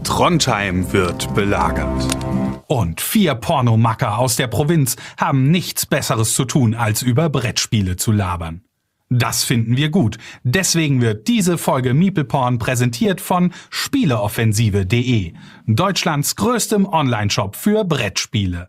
Trondheim wird belagert. Und 4 Pornomacker aus der Provinz haben nichts Besseres zu tun, als über Brettspiele zu labern. Das finden wir gut. Deswegen wird diese Folge MeeplePorn präsentiert von Spieleoffensive.de, Deutschlands größtem Onlineshop für Brettspiele.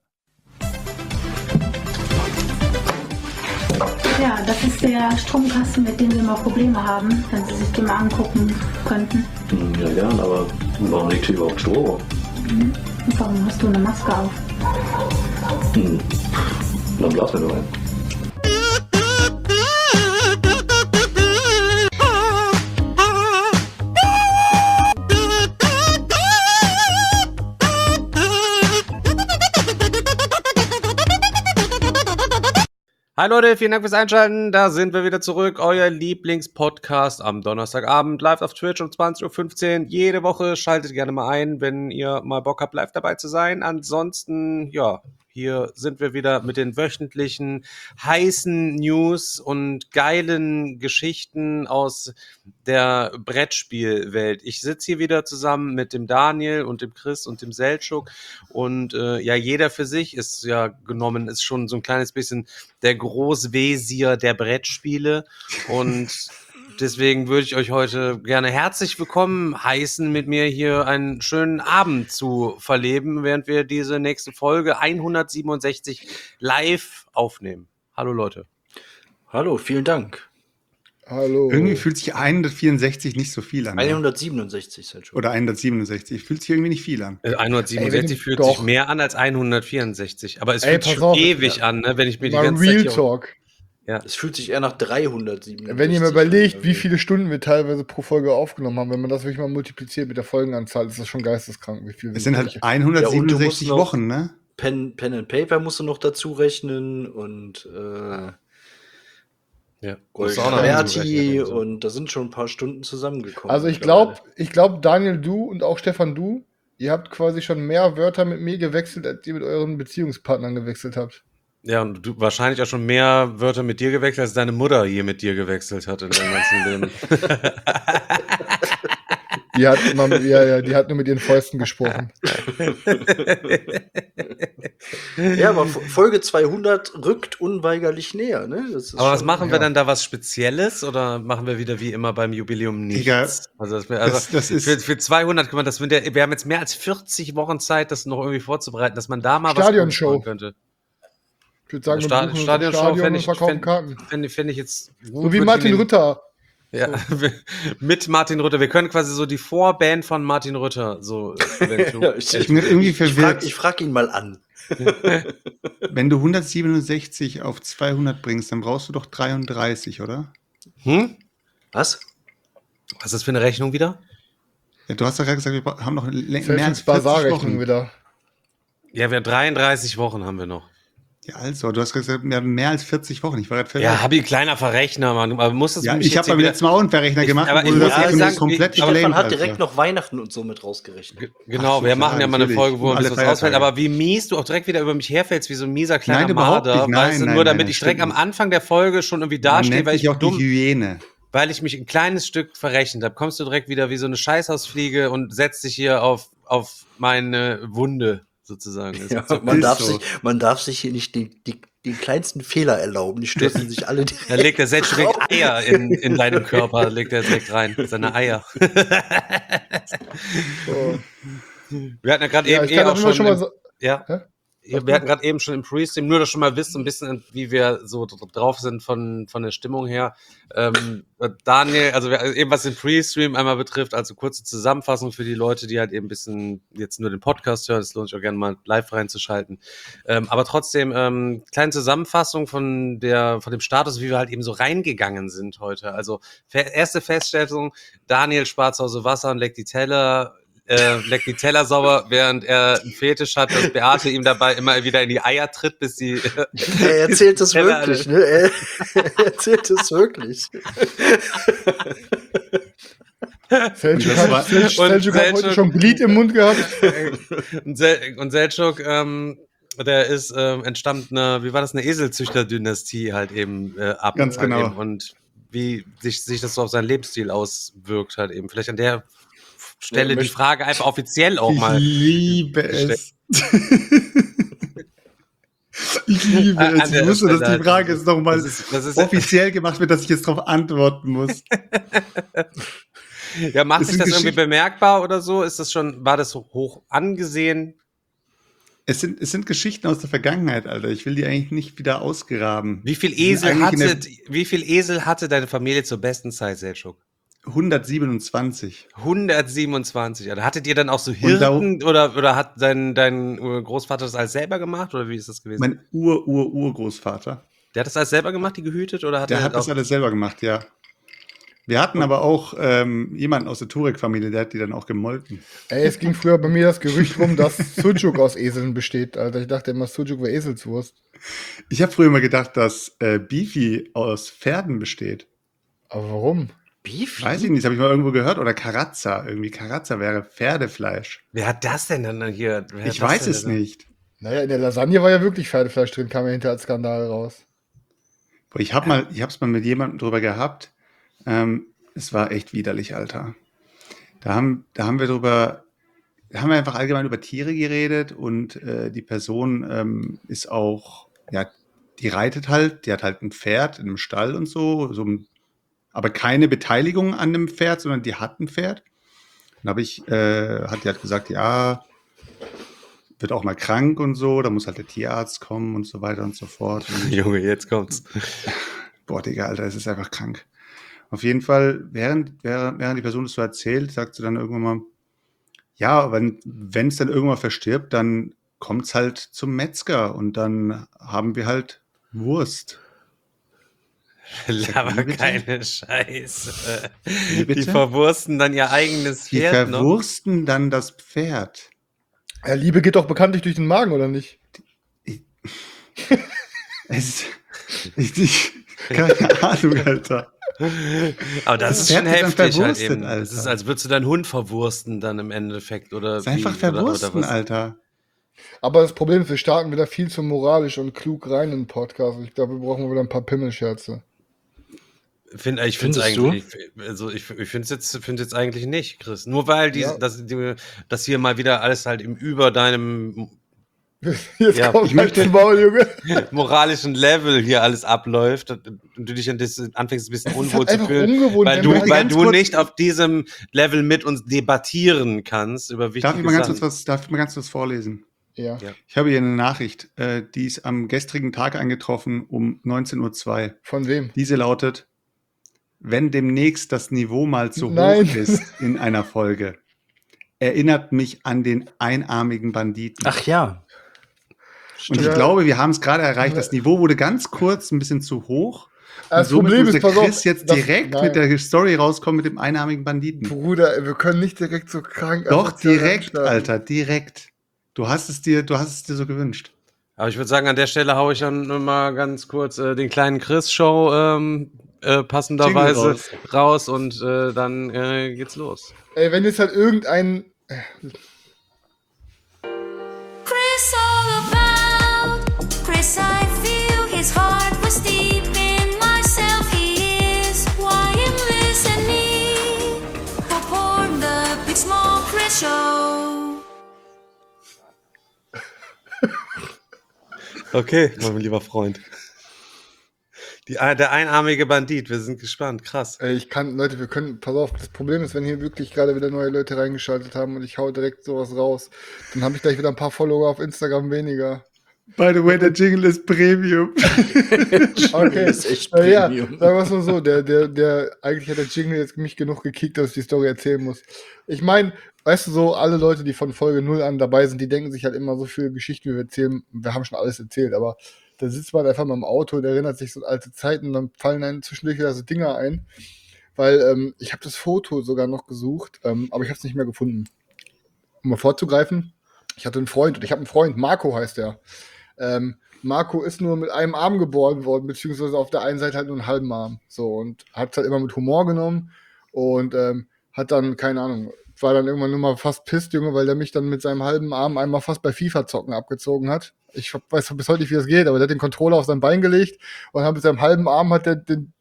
Ja, das ist der Stromkasten, mit dem wir mal Probleme haben, wenn Sie sich den mal angucken könnten. Ja, gern, aber warum liegt hier überhaupt Strom? Und warum hast du eine Maske auf? Dann blasen wir nur ein. Hi Leute, vielen Dank fürs Einschalten. Da sind wir wieder zurück. Euer Lieblingspodcast am Donnerstagabend, live auf Twitch um 20:15 Uhr. Jede Woche schaltet gerne mal ein, wenn ihr mal Bock habt, live dabei zu sein. Ansonsten, ja, hier sind wir wieder mit den wöchentlichen heißen News und geilen Geschichten aus der Brettspielwelt. Ich sitze hier wieder zusammen mit dem Daniel und dem Chris und dem Selçuk und ja, jeder für sich ist ja genommen, ist schon so ein kleines bisschen der Großwesir der Brettspiele und deswegen würde ich euch heute gerne herzlich willkommen heißen, mit mir hier einen schönen Abend zu verleben, während wir diese nächste Folge 167 live aufnehmen. Hallo Leute. Hallo, vielen Dank. Hallo. Irgendwie fühlt sich 164 nicht so viel an. 167 halt schon. Oder 167. Fühlt sich irgendwie nicht viel an. 167 fühlt doch. sich mehr an als 164. Aber es Ey, fühlt sich pass schon auf, ewig ja. an, ne, wenn ich mir die Mal ganze Real Zeit hier... Talk. Ja. Es fühlt sich eher nach 367. Wenn ihr mir überlegt, wie viele Stunden wir teilweise pro Folge aufgenommen haben, wenn man das wirklich mal multipliziert mit der Folgenanzahl, ist das schon geisteskrank, wie viel Es sind halt Ja, 167 und du musst Wochen, ne? Pen and Paper musst du noch dazu rechnen und Ja. Gold Musst du auch noch Berti hinzurechnen und so. und da sind schon ein paar Stunden zusammengekommen. Also ich glaube, Daniel, du und auch Stefan, du, ihr habt quasi schon mehr Wörter mit mir gewechselt, als ihr mit euren Beziehungspartnern gewechselt habt. Ja, und du wahrscheinlich auch schon mehr Wörter mit dir gewechselt, als deine Mutter hier mit dir gewechselt hat in deinem ganzen Leben. Die hat immer die hat nur mit ihren Fäusten gesprochen. Ja, aber Folge 200 rückt unweigerlich näher, ne? Das ist Aber was schon- machen wir ja. dann da was Spezielles oder machen wir wieder wie immer beim Jubiläum nichts? Egal. Also, Das ist- für 200, guck mal, wir haben jetzt mehr als 40 Wochen Zeit, das noch irgendwie vorzubereiten, dass man da mal Stadionshow. was machen könnte. Ich würde sagen, wir buchen uns ein Stadionshow Stadion fände und ich, verkaufen Karten. fänd ich jetzt gut. So wie würde ich Martin mir- Rütter. Ja, mit Martin Rütter. Wir können quasi so die Vorband von Martin Rütter so Ja, Ich bin irgendwie verwirrt. Ich frag ihn mal an. Wenn du 167 auf 200 bringst, dann brauchst du doch 33, oder? Was? Was ist das für eine Rechnung wieder? Ja, du hast doch gerade gesagt, wir haben noch mehr als Selchuk's 40 Basar-Rechnung Wochen. wieder. Ja, wir 33 Wochen haben wir noch. Ja, also, du hast gesagt, wir haben mehr als 40 Wochen. Ich war gerade Ja, verwirrt. habe ich kleiner Verrechner, Mann. Aber muss das Ja, mich ich jetzt habe hier beim wieder- letzten Mal auch einen Verrechner gemacht, aber wo ich du muss das ehrlich jetzt sagen, komplett Stefan geblamed hat hast. direkt noch Weihnachten und so mit rausgerechnet. Genau, Ach so, wir machen klar, ja mal eine natürlich. Folge, wo Um ein alle bisschen ausfällt. Feiertage. Aber wie mies du auch direkt wieder über mich herfällst, wie so ein mieser kleiner Nein, überhaupt Marder, nicht. Nein, weißt du, nein, nur nein, damit das ich direkt stimmt am Anfang der Folge schon irgendwie Man dastehe, nennt weil ich dich auch dumm, die Hyäne. weil ich mich ein kleines Stück verrechnet habe. Kommst du direkt wieder wie so eine Scheißhausfliege und setzt dich hier auf meine Wunde sozusagen. Das Ja, ist so- man darf sich hier nicht den kleinsten Fehler erlauben. Die stürzen sich alle direkt. Da legt der Setsch direkt Eier in deinem Körper, legt er direkt rein, seine Eier. So. Wir hatten ja gerade Ja, eben ich kann auch auch immer schon mal im- so. Ja. Hä? Wir hatten gerade eben schon im Pre-Stream, nur dass schon mal wisst, so ein bisschen, wie wir so drauf sind von der Stimmung her. Daniel, also eben was den Pre-Stream einmal betrifft, also kurze Zusammenfassung für die Leute, die halt eben ein bisschen jetzt nur den Podcast hören, es lohnt sich auch gerne mal live reinzuschalten. Aber trotzdem, kleine Zusammenfassung von dem Status, wie wir halt eben so reingegangen sind heute. Also erste Feststellung, Daniel spart zu Hause Wasser und leckt die Teller sauber, während er einen Fetisch hat, dass Beate ihm dabei immer wieder in die Eier tritt, bis sie... Er erzählt das Teller wirklich, ne? Er erzählt das wirklich. Selchuk das war- hat heute schon Glied im Mund gehabt. Und Selçuk, der ist entstammt wie war das, eine Eselzüchter-Dynastie halt eben ab. Ganz halt genau. Eben. Und wie sich das so auf seinen Lebensstil auswirkt halt eben. Vielleicht an der stelle die Frage einfach offiziell auch Ich mal. liebe es. Ich liebe An es. Ich der wusste, dass Stelle die Frage jetzt nochmal das ist offiziell gemacht wird, dass ich jetzt darauf antworten muss. Ja, macht Es sich sind das irgendwie Geschichten- bemerkbar oder so? War das hoch angesehen? Es sind Geschichten aus der Vergangenheit, Alter. Ich will die eigentlich nicht wieder ausgraben. Wie viel Die sind eigentlich Esel hatte deine Familie zur besten Zeit, Selçuk? 127. 127. Oder hattet ihr dann auch so Und da- Hirten oder hat dein Großvater das alles selber gemacht oder wie ist das gewesen? Mein Urgroßvater. Der hat das alles selber gemacht, die gehütet oder Der er hat das auch, alles selber gemacht, ja. Wir hatten aber auch jemanden aus der Turek-Familie, der hat die dann auch gemolken. Ey, es ging früher bei mir das Gerücht rum, dass Sucuk aus Eseln besteht, Alter. Ich dachte immer, Sucuk wäre Eselswurst. Ich habe früher immer gedacht, dass Beefy aus Pferden besteht. Aber warum? Beef? Weiß ich nicht, das habe ich mal irgendwo gehört. Oder Karazza. Irgendwie Karazza wäre Pferdefleisch. Wer hat das denn dann hier? Wer hat Ich das weiß denn es dann? nicht. Naja, in der Lasagne war ja wirklich Pferdefleisch drin, kam ja hinterher als Skandal raus. Boah, ich habe es mal mit jemandem drüber gehabt. Es war echt widerlich, Alter. Da haben wir einfach allgemein über Tiere geredet und die Person ist auch, ja, die reitet halt, die hat halt ein Pferd in einem Stall und so aber keine Beteiligung an dem Pferd, sondern die hat ein Pferd. Dann hat die halt gesagt, ja, wird auch mal krank und so, da muss halt der Tierarzt kommen und so weiter und so fort. Und Junge, jetzt kommt's. boah, Digga, Alter, es ist einfach krank. Auf jeden Fall, während die Person das so erzählt, sagt sie dann irgendwann mal, ja, wenn es dann irgendwann verstirbt, dann kommt es halt zum Metzger und dann haben wir halt Wurst. Aber Wie bitte? keine Scheiße. Wie bitte? Die verwursten dann ihr eigenes Die Pferd noch. verwursten dann das Pferd. Ja, Liebe geht doch bekanntlich durch den Magen, oder nicht? Keine Ahnung, Alter. Aber das ist Pferd schon wird dann heftig halt verwurstet, eben. Das ist, Alter. als würdest du deinen Hund verwursten dann im Endeffekt. Oder Das ist einfach wie, verwursten, oder was? Alter. Aber das Problem ist, wir starten wieder viel zu moralisch und klug rein in den Podcast. Ich glaube, wir brauchen wieder ein paar Pimmelscherze. Ich finde es Findest eigentlich, ich finde es jetzt eigentlich nicht, Chris. Nur weil Ja. das hier mal wieder alles halt über deinem Jetzt Ja, kommt ich halt möchte- zum Maul, Junge. moralischen Level hier alles abläuft und du dich anfängst ein bisschen Es ist unwohl halt zu einfach fühlen, ungewohnt, weil wenn du, wir halt weil ganz du kurz- nicht auf diesem Level mit uns debattieren kannst über wichtige Darf ich mal ganz Sachen. kurz was vorlesen? Ja. Ja. Ich habe hier eine Nachricht, die ist am gestrigen Tag eingetroffen um 19:02 Uhr. Von wem? Diese lautet, wenn demnächst das Niveau mal zu Nein. hoch ist in einer Folge, erinnert mich an den einarmigen Banditen. Ach ja. Und ich Ja. glaube, wir haben es gerade erreicht. Das Niveau wurde ganz kurz ein bisschen zu hoch. Das somit Problem muss ist, der pass auf, Chris jetzt das- direkt nein. mit der Story rauskommen mit dem einarmigen Banditen. Bruder, ey, wir können nicht direkt so krank. Doch, asozial direkt, reinstarten. Alter, direkt. Du hast es dir so gewünscht. Aber ich würde sagen, an der Stelle haue ich dann mal ganz kurz den kleinen Chris-Show passenderweise Jingle raus und dann geht's los. Ey, wenn jetzt halt irgendein. Chris all about. Chris, I feel his heart was deep in myself. He is why I'm listening. Hop on the Big Small Chris Show. Okay, mein lieber Freund. Der einarmige Bandit, wir sind gespannt, krass. Ey, Leute, wir können, pass auf, das Problem ist, wenn hier wirklich gerade wieder neue Leute reingeschaltet haben und ich hau direkt sowas raus, dann habe ich gleich wieder ein paar Follower auf Instagram weniger. By the way, der Jingle ist Premium. Okay, ist echt ja, Premium. sagen wir es mal so, eigentlich hat der Jingle jetzt mich genug gekickt, dass ich die Story erzählen muss. Ich meine, weißt du so, alle Leute, die von Folge 0 an dabei sind, die denken sich halt immer so viele Geschichten, wie wir erzählen, wir haben schon alles erzählt, aber da sitzt man einfach mal im Auto und erinnert sich so an alte Zeiten, dann fallen einem zwischendurch wieder so Dinger ein, weil ich habe das Foto sogar noch gesucht, aber ich habe es nicht mehr gefunden. Um mal vorzugreifen, ich hatte einen Freund und ich habe einen Freund, Marco heißt der. Marco ist nur mit einem Arm geboren worden, beziehungsweise auf der einen Seite halt nur einen halben Arm. So, und hat es halt immer mit Humor genommen und hat dann, keine Ahnung, war dann irgendwann nur mal fast pisst, Junge, weil der mich dann mit seinem halben Arm einmal fast bei FIFA-Zocken abgezogen hat. Ich weiß bis heute nicht, wie das geht, aber der hat den Controller auf sein Bein gelegt und hat mit seinem halben Arm hat der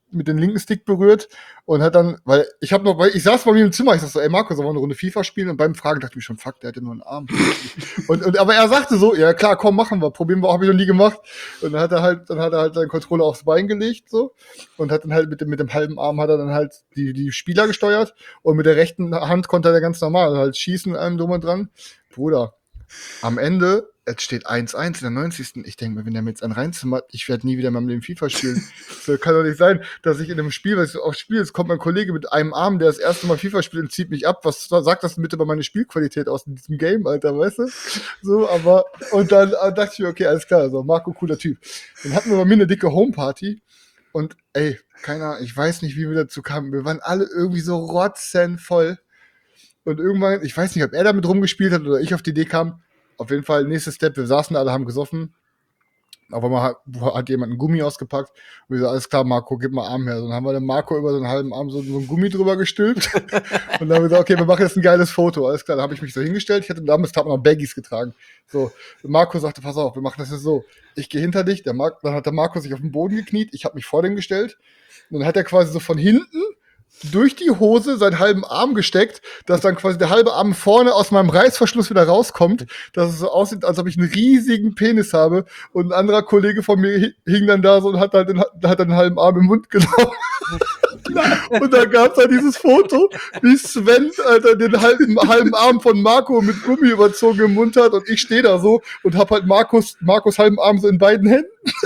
mit dem linken Stick berührt und hat dann, weil ich saß bei mir im Zimmer, ich sag so, ey Marco, sollen wir eine Runde FIFA spielen? Und beim Fragen dachte ich mir schon, fuck, der hat ja nur einen Arm. aber er sagte so, ja klar, komm, machen wir, probieren wir, habe ich noch nie gemacht. Und dann hat er halt seinen Controller aufs Bein gelegt, so, und hat dann halt mit dem halben Arm hat er dann halt die Spieler gesteuert und mit der rechten Hand konnte er ganz normal halt schießen, allem drum und dran. Bruder, am Ende, es steht 1-1 in der 90. Ich denke mir, wenn der mir jetzt einen reinzimmert, ich werde nie wieder in meinem Leben FIFA spielen. So kann doch nicht sein, dass ich in einem Spiel, was ich auch spiele, jetzt kommt mein Kollege mit einem Arm, der das erste Mal FIFA spielt und zieht mich ab. Was sagt das denn bitte über meine Spielqualität aus in diesem Game, Alter, weißt du? So, aber, und dann dachte ich mir, okay, alles klar, also Marco, cooler Typ. Dann hatten wir bei mir eine dicke Homeparty und ey, ich weiß nicht, wie wir dazu kamen. Wir waren alle irgendwie so rotzenvoll. Und irgendwann, ich weiß nicht, ob er damit rumgespielt hat oder ich auf die Idee kam. Auf jeden Fall, nächster Step, wir saßen alle, haben gesoffen. Auf einmal hat jemand einen Gummi ausgepackt. Und wir so, alles klar, Marco, gib mal Arm her. Dann haben wir den Marco über so einen halben Arm so einen Gummi drüber gestülpt. Und dann haben wir gesagt, okay, wir machen jetzt ein geiles Foto. Alles klar, dann habe ich mich so hingestellt. Ich hatte damals noch Baggies getragen. So, Marco sagte, pass auf, wir machen das jetzt so. Ich gehe hinter dich. Dann hat der Marco sich auf den Boden gekniet. Ich habe mich vor dem gestellt. Und dann hat er quasi so von hinten durch die Hose seinen halben Arm gesteckt, dass dann quasi der halbe Arm vorne aus meinem Reißverschluss wieder rauskommt, dass es so aussieht, als ob ich einen riesigen Penis habe. Und ein anderer Kollege von mir hing dann da so und hat dann den halben Arm im Mund genommen. Und dann gab es halt dieses Foto, wie Sven, Alter, den halben Arm von Marco mit Gummi überzogen im Mund hat und ich stehe da so und hab halt Marcos halben Arm so in beiden Händen.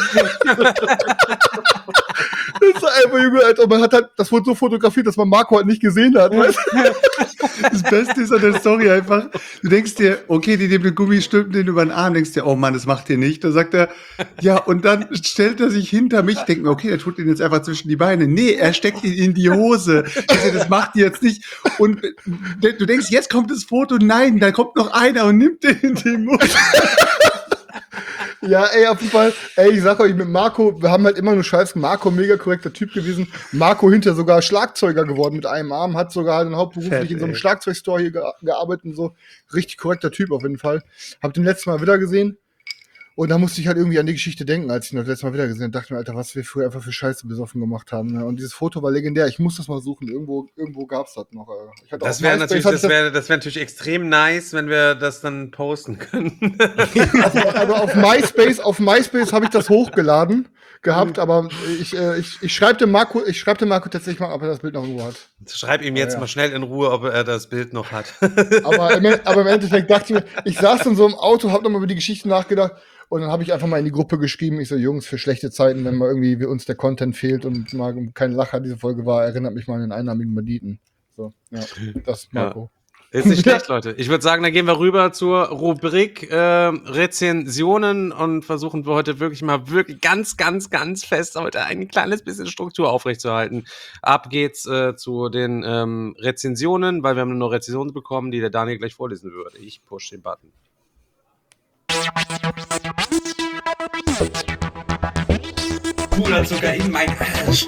Das ist einfach, Junge, Alter, man hat halt, das wurde so fotografiert, dass man Marco halt nicht gesehen hat, weißt du? Das Beste ist an der Story einfach, du denkst dir, okay, die nehmen den Gummi, stülpen den über den Arm, denkst dir, oh Mann, das macht ihr nicht. Dann sagt er, ja, und dann stellt er sich hinter mich, denkt mir, okay, der tut den jetzt einfach zwischen die Beine. Nee, er steckt ihn in die Hose. Also, das macht die jetzt nicht. Und du denkst, jetzt kommt das Foto, nein, da kommt noch einer und nimmt den in den Mund. Ja, ey, auf jeden Fall, ey, ich sag euch, mit Marco, wir haben halt immer nur Scheiß, Marco, mega korrekter Typ gewesen. Marco hinterher sogar Schlagzeuger geworden mit einem Arm, hat sogar halt hauptberuflich in so einem Schlagzeugstore hier gearbeitet und so. Richtig korrekter Typ auf jeden Fall. Hab den letzten Mal wieder gesehen. Und da musste ich halt irgendwie an die Geschichte denken, als ich ihn das letzte Mal wieder gesehen habe. Dachte mir, Alter, was wir früher einfach für Scheiße besoffen gemacht haben. Ne? Und dieses Foto war legendär. Ich muss das mal suchen. Irgendwo gab's das noch. Das wäre natürlich extrem nice, wenn wir das dann posten können. Also auf MySpace habe ich das hochgeladen gehabt, aber ich schreibe dem Marco tatsächlich mal, ob er das Bild noch irgendwo hat. Schreib ihm jetzt mal schnell in Ruhe, ob er das Bild noch hat. Aber im Endeffekt dachte ich mir, ich saß dann so im Auto, hab nochmal über die Geschichte nachgedacht und dann habe ich einfach mal in die Gruppe geschrieben, ich so, Jungs, für schlechte Zeiten, wenn mal irgendwie wie uns der Content fehlt und mal kein Lacher diese Folge war, erinnert mich mal an den einnahmigen Banditen. So, ja, das Marco. Ist nicht schlecht, Leute. Ich würde sagen, dann gehen wir rüber zur Rubrik Rezensionen und versuchen wir heute wirklich ganz, ganz, ganz fest heute ein kleines bisschen Struktur aufrechtzuerhalten. Ab geht's zu den Rezensionen, weil wir haben nur Rezensionen bekommen, die der Daniel gleich vorlesen würde. Ich push den Button. Puderzucker in mein Arsch.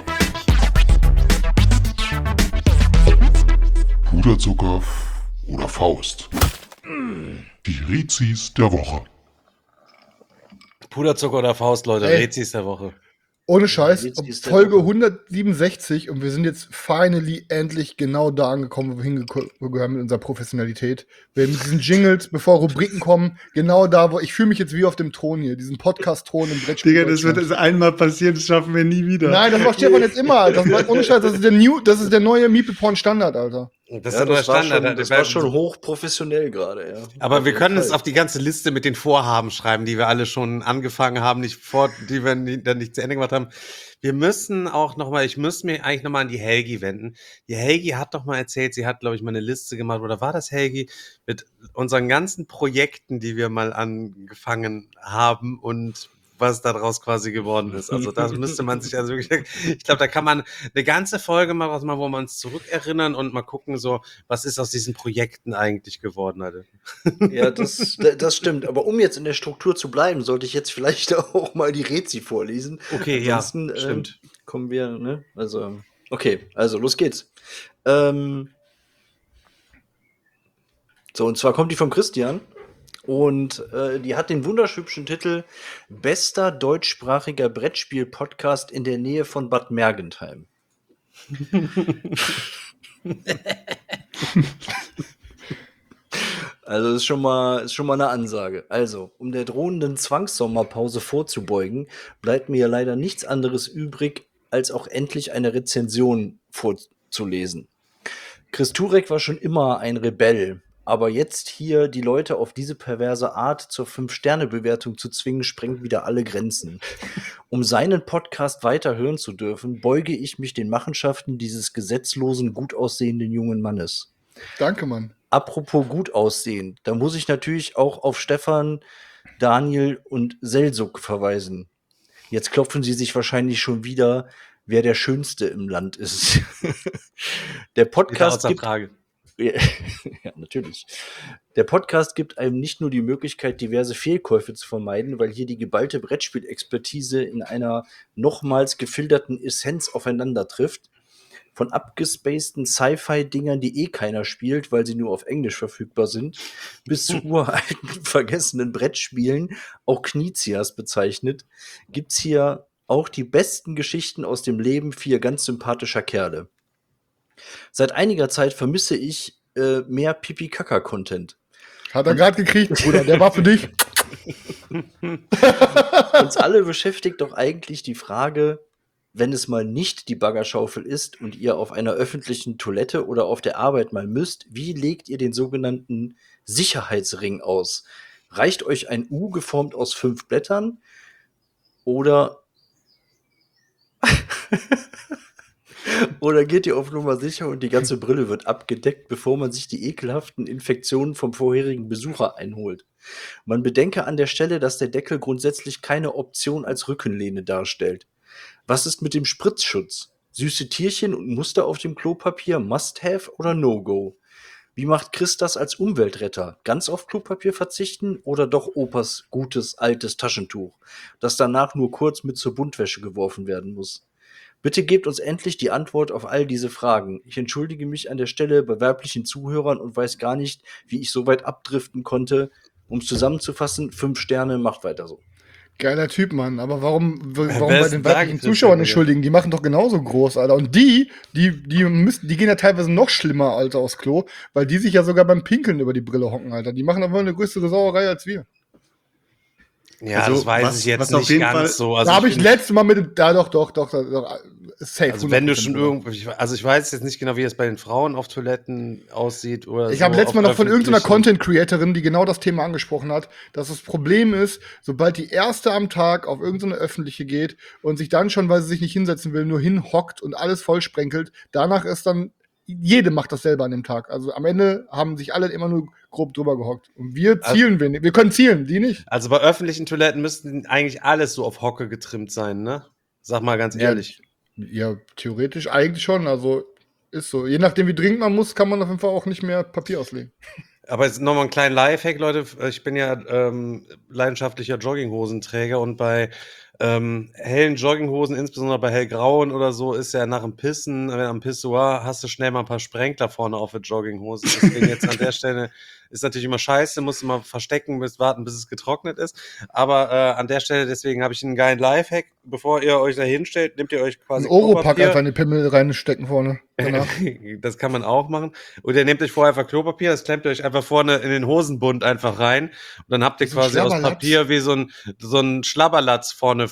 Puderzucker oder Faust. Die Rezis der Woche. Puderzucker oder Faust, Leute, Ey. Rezis der Woche. Ohne Scheiß, Jetzt ist der Folge Woche. 167 und wir sind jetzt finally endlich genau da angekommen, wo wir hingehören mit unserer Professionalität. Wir haben diesen Jingles, bevor Rubriken kommen, genau da, wo ich fühle mich jetzt wie auf dem Thron hier, diesen Podcast-Thron im Brettspiel. Digga, das wird einmal passieren, das schaffen wir nie wieder. Nein, das macht Stefan jetzt immer. Ohne Scheiß, das ist der neue Meeple-Porn-Standard, Alter. Das ist der neue Standard. Das war schon hochprofessionell gerade, ja. Aber wir können es es auf die ganze Liste mit den Vorhaben schreiben, die wir alle schon angefangen haben, die wir dann nicht zu Ende gemacht haben. Wir müssen auch nochmal, ich müsste mir eigentlich nochmal an die Helgi wenden. Die Helgi hat doch mal erzählt, sie hat, glaube ich, mal eine Liste gemacht, oder war das Helgi? Mit unseren ganzen Projekten, die wir mal angefangen haben und was daraus quasi geworden ist. Also da müsste man sich also wirklich, ich glaube, da kann man eine ganze Folge mal was machen, wo man uns zurückerinnern und mal gucken, so, was ist aus diesen Projekten eigentlich geworden, Alter. Ja, das stimmt. Aber um jetzt in der Struktur zu bleiben, sollte ich jetzt vielleicht auch mal die Rezi vorlesen. Okay, Ansonsten, ja, stimmt. Kommen wir, ne? Also, okay, also los geht's. So, und zwar kommt die vom Christian. Und die hat den wunderschönen Titel Bester deutschsprachiger Brettspiel-Podcast in der Nähe von Bad Mergentheim. Also ist schon mal eine Ansage. Also, um der drohenden Zwangssommerpause vorzubeugen, bleibt mir ja leider nichts anderes übrig, als auch endlich eine Rezension vorzulesen. Chris Turek war schon immer ein Rebell, aber jetzt hier die Leute auf diese perverse Art zur 5-Sterne-Bewertung zu zwingen, sprengt wieder alle Grenzen. Um seinen Podcast weiter hören zu dürfen, beuge ich mich den Machenschaften dieses gesetzlosen, gut aussehenden jungen Mannes. Danke, Mann. Apropos gut aussehen, da muss ich natürlich auch auf Stefan, Daniel und Selsuk verweisen. Jetzt klopfen sie sich wahrscheinlich schon wieder, wer der Schönste im Land ist. Der Podcast außer gibt... Frage. Ja, natürlich. Der Podcast gibt einem nicht nur die Möglichkeit, diverse Fehlkäufe zu vermeiden, weil hier die geballte Brettspielexpertise in einer nochmals gefilterten Essenz aufeinander trifft. Von abgespaceden Sci-Fi-Dingern, die eh keiner spielt, weil sie nur auf Englisch verfügbar sind, bis zu uralten, vergessenen Brettspielen, auch Knizias bezeichnet, gibt's hier auch die besten Geschichten aus dem Leben 4 ganz sympathischer Kerle. Seit einiger Zeit vermisse ich mehr Pipi-Kaka-Content. Hat er gerade gekriegt, Bruder. Der war für dich. Uns alle beschäftigt doch eigentlich die Frage, wenn es mal nicht die Baggerschaufel ist und ihr auf einer öffentlichen Toilette oder auf der Arbeit mal müsst, wie legt ihr den sogenannten Sicherheitsring aus? Reicht euch ein U geformt aus 5 Blättern oder oder geht ihr auf Nummer sicher und die ganze Brille wird abgedeckt, bevor man sich die ekelhaften Infektionen vom vorherigen Besucher einholt? Man bedenke an der Stelle, dass der Deckel grundsätzlich keine Option als Rückenlehne darstellt. Was ist mit dem Spritzschutz? Süße Tierchen und Muster auf dem Klopapier Must-Have oder No-Go? Wie macht Chris das als Umweltretter? Ganz auf Klopapier verzichten oder doch Opas gutes, altes Taschentuch, das danach nur kurz mit zur Buntwäsche geworfen werden muss? Bitte gebt uns endlich die Antwort auf all diese Fragen. Ich entschuldige mich an der Stelle bei weiblichen Zuhörern und weiß gar nicht, wie ich so weit abdriften konnte. Um es zusammenzufassen, 5 Sterne, macht weiter so. Geiler Typ, Mann. Aber warum bei den Besten weiblichen Dank, Zuschauern Christian. entschuldigen? Die machen doch genauso groß, Alter. Und die gehen ja teilweise noch schlimmer, Alter, aufs Klo, weil die sich ja sogar beim Pinkeln über die Brille hocken, Alter. Die machen aber eine größere Sauerei als wir. Ja, Also, das weiß was- ich jetzt was auf nicht jeden ganz Fall- so. Also Da habe ich bin- letztes Mal mit dem. Da doch. Safe. Also wenn du 100%, schon Bruder. irgendwo, ich weiß jetzt nicht genau, wie es bei den Frauen auf Toiletten aussieht oder Ich so, habe letztes Mal auf noch von irgendeiner öffentlichen- Content-Creatorin, die genau das Thema angesprochen hat, dass das Problem ist, sobald die erste am Tag auf irgendeine öffentliche geht und sich dann schon, weil sie sich nicht hinsetzen will, nur hinhockt und alles vollsprenkelt, danach ist dann, jede macht das selber an dem Tag. Also am Ende haben sich alle immer nur grob drüber gehockt. Und wir zielen, wir können zielen, die nicht. Also bei öffentlichen Toiletten müssten eigentlich alles so auf Hocke getrimmt sein, ne? Sag mal ganz ehrlich. Ja, theoretisch eigentlich schon. Also ist so. Je nachdem, wie dringend man muss, kann man auf jeden Fall auch nicht mehr Papier auslegen. Aber jetzt nochmal einen kleinen Lifehack, Leute. Ich bin ja leidenschaftlicher Jogginghosenträger und bei hellen Jogginghosen, insbesondere bei hellgrauen oder so, ist ja nach dem Pissen, am Pissoir hast du schnell mal ein paar Sprenkler vorne auf der Jogginghose. Deswegen jetzt an der Stelle ist natürlich immer scheiße, musst du mal verstecken, warten, bis es getrocknet ist. Aber an der Stelle, deswegen habe ich einen geilen Lifehack. Bevor ihr euch da hinstellt, nehmt ihr euch Ein quasi Oropack Klopapier. einfach in die Pimmel reinstecken vorne. Danach. Das kann man auch machen. Oder ihr nehmt euch vorher einfach Klopapier, das klemmt ihr euch einfach vorne in den Hosenbund einfach rein. Und dann habt ihr So ein quasi aus Schlabberlatz. Papier wie so ein Schlabberlatz vorne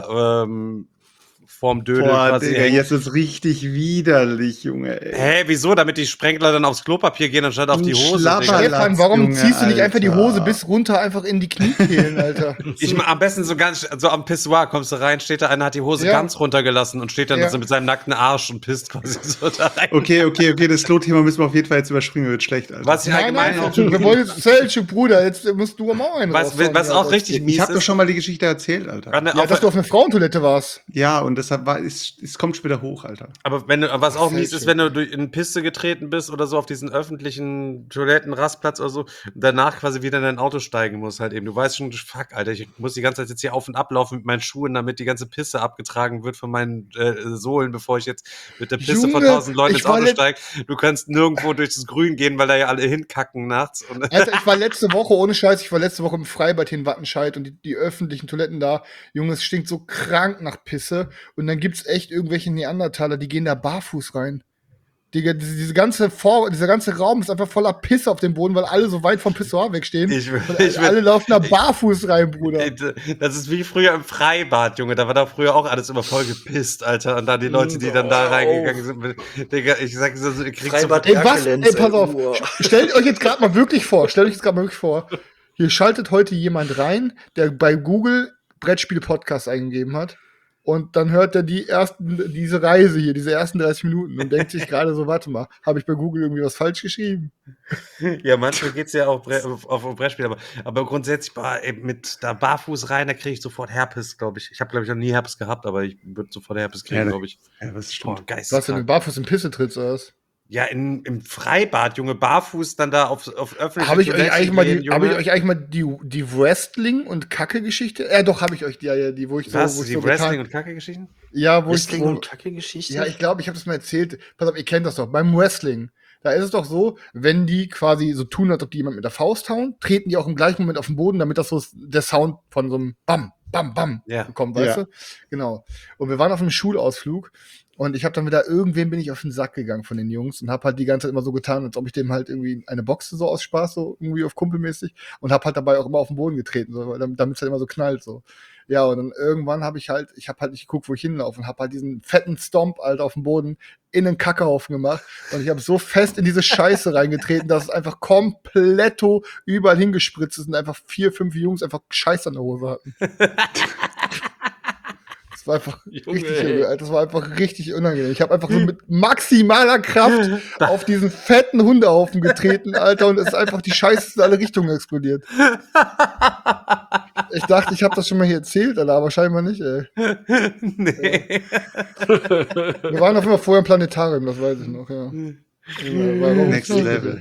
vorm Dödel Boah, quasi. Digga, hängt. jetzt ist richtig widerlich, Junge. Ey. Hä, wieso? Damit die Sprenkler dann aufs Klopapier gehen, anstatt auf Du die Hose. Schlabberlatz. Digga. Stefan, warum Junge, ziehst du nicht einfach die Hose Alter. bis runter einfach in die Kniekehlen, Alter? Am besten so ganz, so am Pissoir kommst du rein, steht da einer, hat die Hose Ja. ganz runtergelassen und steht dann Ja. so mit seinem nackten Arsch und pisst quasi so da rein. Okay, das Klo-Thema müssen wir auf jeden Fall jetzt überspringen, wird schlecht, Alter. Was ich allgemein auch, wir wollen jetzt Selchuk, Bruder, jetzt musst du mal einen was raushauen, auch Alter. richtig Ich mies habe doch ist. schon mal die Geschichte erzählt, Alter. Ja, dass du auf einer Frauentoilette warst. Ja, und deshalb es kommt schon wieder hoch, Alter. Aber was auch mies ist, schön. wenn du in Pisse getreten bist oder so auf diesen öffentlichen Toilettenrastplatz oder so, und danach quasi wieder in dein Auto steigen musst halt eben. Du weißt schon, fuck, Alter, ich muss die ganze Zeit jetzt hier auf und ab laufen mit meinen Schuhen, damit die ganze Pisse abgetragen wird von meinen Sohlen, bevor ich jetzt mit der Pisse von Junge, 1000 Leuten ich ins war Auto let- steige. Du kannst nirgendwo durch das Grün gehen, weil da ja alle hinkacken nachts. Und Alter, ich war letzte Woche, ohne Scheiß, im Freibad hier in Wattenscheid und die öffentlichen Toiletten da, Junge, es stinkt so krank nach Pisse und dann gibt's echt irgendwelche Neandertaler, die gehen da barfuß rein. Digga, dieser ganze Raum ist einfach voller Pisse auf dem Boden, weil alle so weit vom Pissoir wegstehen. Alle laufen da barfuß rein, Bruder. Das ist wie früher im Freibad, Junge. Da war da früher auch alles immer voll gepisst, Alter. Und dann die Leute, die dann da reingegangen sind. Digga, ich sag so, ihr kriegt Freibad Ey, was? Erkelenz, Ey, pass auf. Uah. Stellt euch jetzt gerade mal wirklich vor. Hier schaltet heute jemand rein, der bei Google Brettspiel-Podcast eingegeben hat. Und dann hört er diese Reise hier, diese ersten 30 Minuten und denkt sich gerade so, warte mal, habe ich bei Google irgendwie was falsch geschrieben? Ja, manchmal geht's ja auch auf Brettspiel, aber grundsätzlich mit da barfuß rein, da kriege ich sofort Herpes, glaube ich. Ich habe, glaube ich, noch nie Herpes gehabt, aber ich würde sofort Herpes kriegen, Ja, glaube ich. Ja, das Boah, stimmt. Was denn, geisteskrank. barfuß in Pisse trittst oder was? Ja, im Freibad, Junge, barfuß dann da auf öffentliche Habe ich euch Toiletten eigentlich mal gehen, Junge. die Wrestling- und Kacke-Geschichte? Ja, doch, habe ich euch die, wo ich Was? wo ich Die so Wrestling- und Kacke-Geschichten? Ja, wo Wrestling ich. und Kacke-Geschichte? Ja, ich glaube, ich habe das mal erzählt. Pass auf, ihr kennt das doch. Beim Wrestling, da ist es doch so, wenn die quasi so tun, als ob die jemand mit der Faust hauen, treten die auch im gleichen Moment auf den Boden, damit das so der Sound von so einem Bam, Bam, Bam Ja. kommt, weißt du? Genau. Und wir waren auf einem Schulausflug und ich habe dann wieder, irgendwem bin ich auf den Sack gegangen von den Jungs und habe halt die ganze Zeit immer so getan, als ob ich dem halt irgendwie eine boxe, so aus Spaß, so irgendwie auf kumpelmäßig und habe halt dabei auch immer auf den Boden getreten, so, damit es halt immer so knallt, so. Ja, und dann irgendwann habe ich halt nicht geguckt, wo ich hinlaufe und habe halt diesen fetten Stomp, Alter, auf dem Boden in den Kackehaufen gemacht und ich habe so fest in diese Scheiße reingetreten, dass es einfach kompletto überall hingespritzt ist und einfach 4, 5 Jungs einfach Scheiße an der Hose hatten. Das war einfach Junge, richtig, ey. Alter, das war einfach richtig unangenehm. Ich habe einfach so mit maximaler Kraft auf diesen fetten Hundehaufen getreten, Alter, und es ist einfach die Scheiße in alle Richtungen explodiert. Ich dachte, ich habe das schon mal hier erzählt, Alter, aber scheinbar nicht, ey. Nee. Wir waren auf jeden Fall vorher im Planetarium, das weiß ich noch, ja. Warum? Next Level.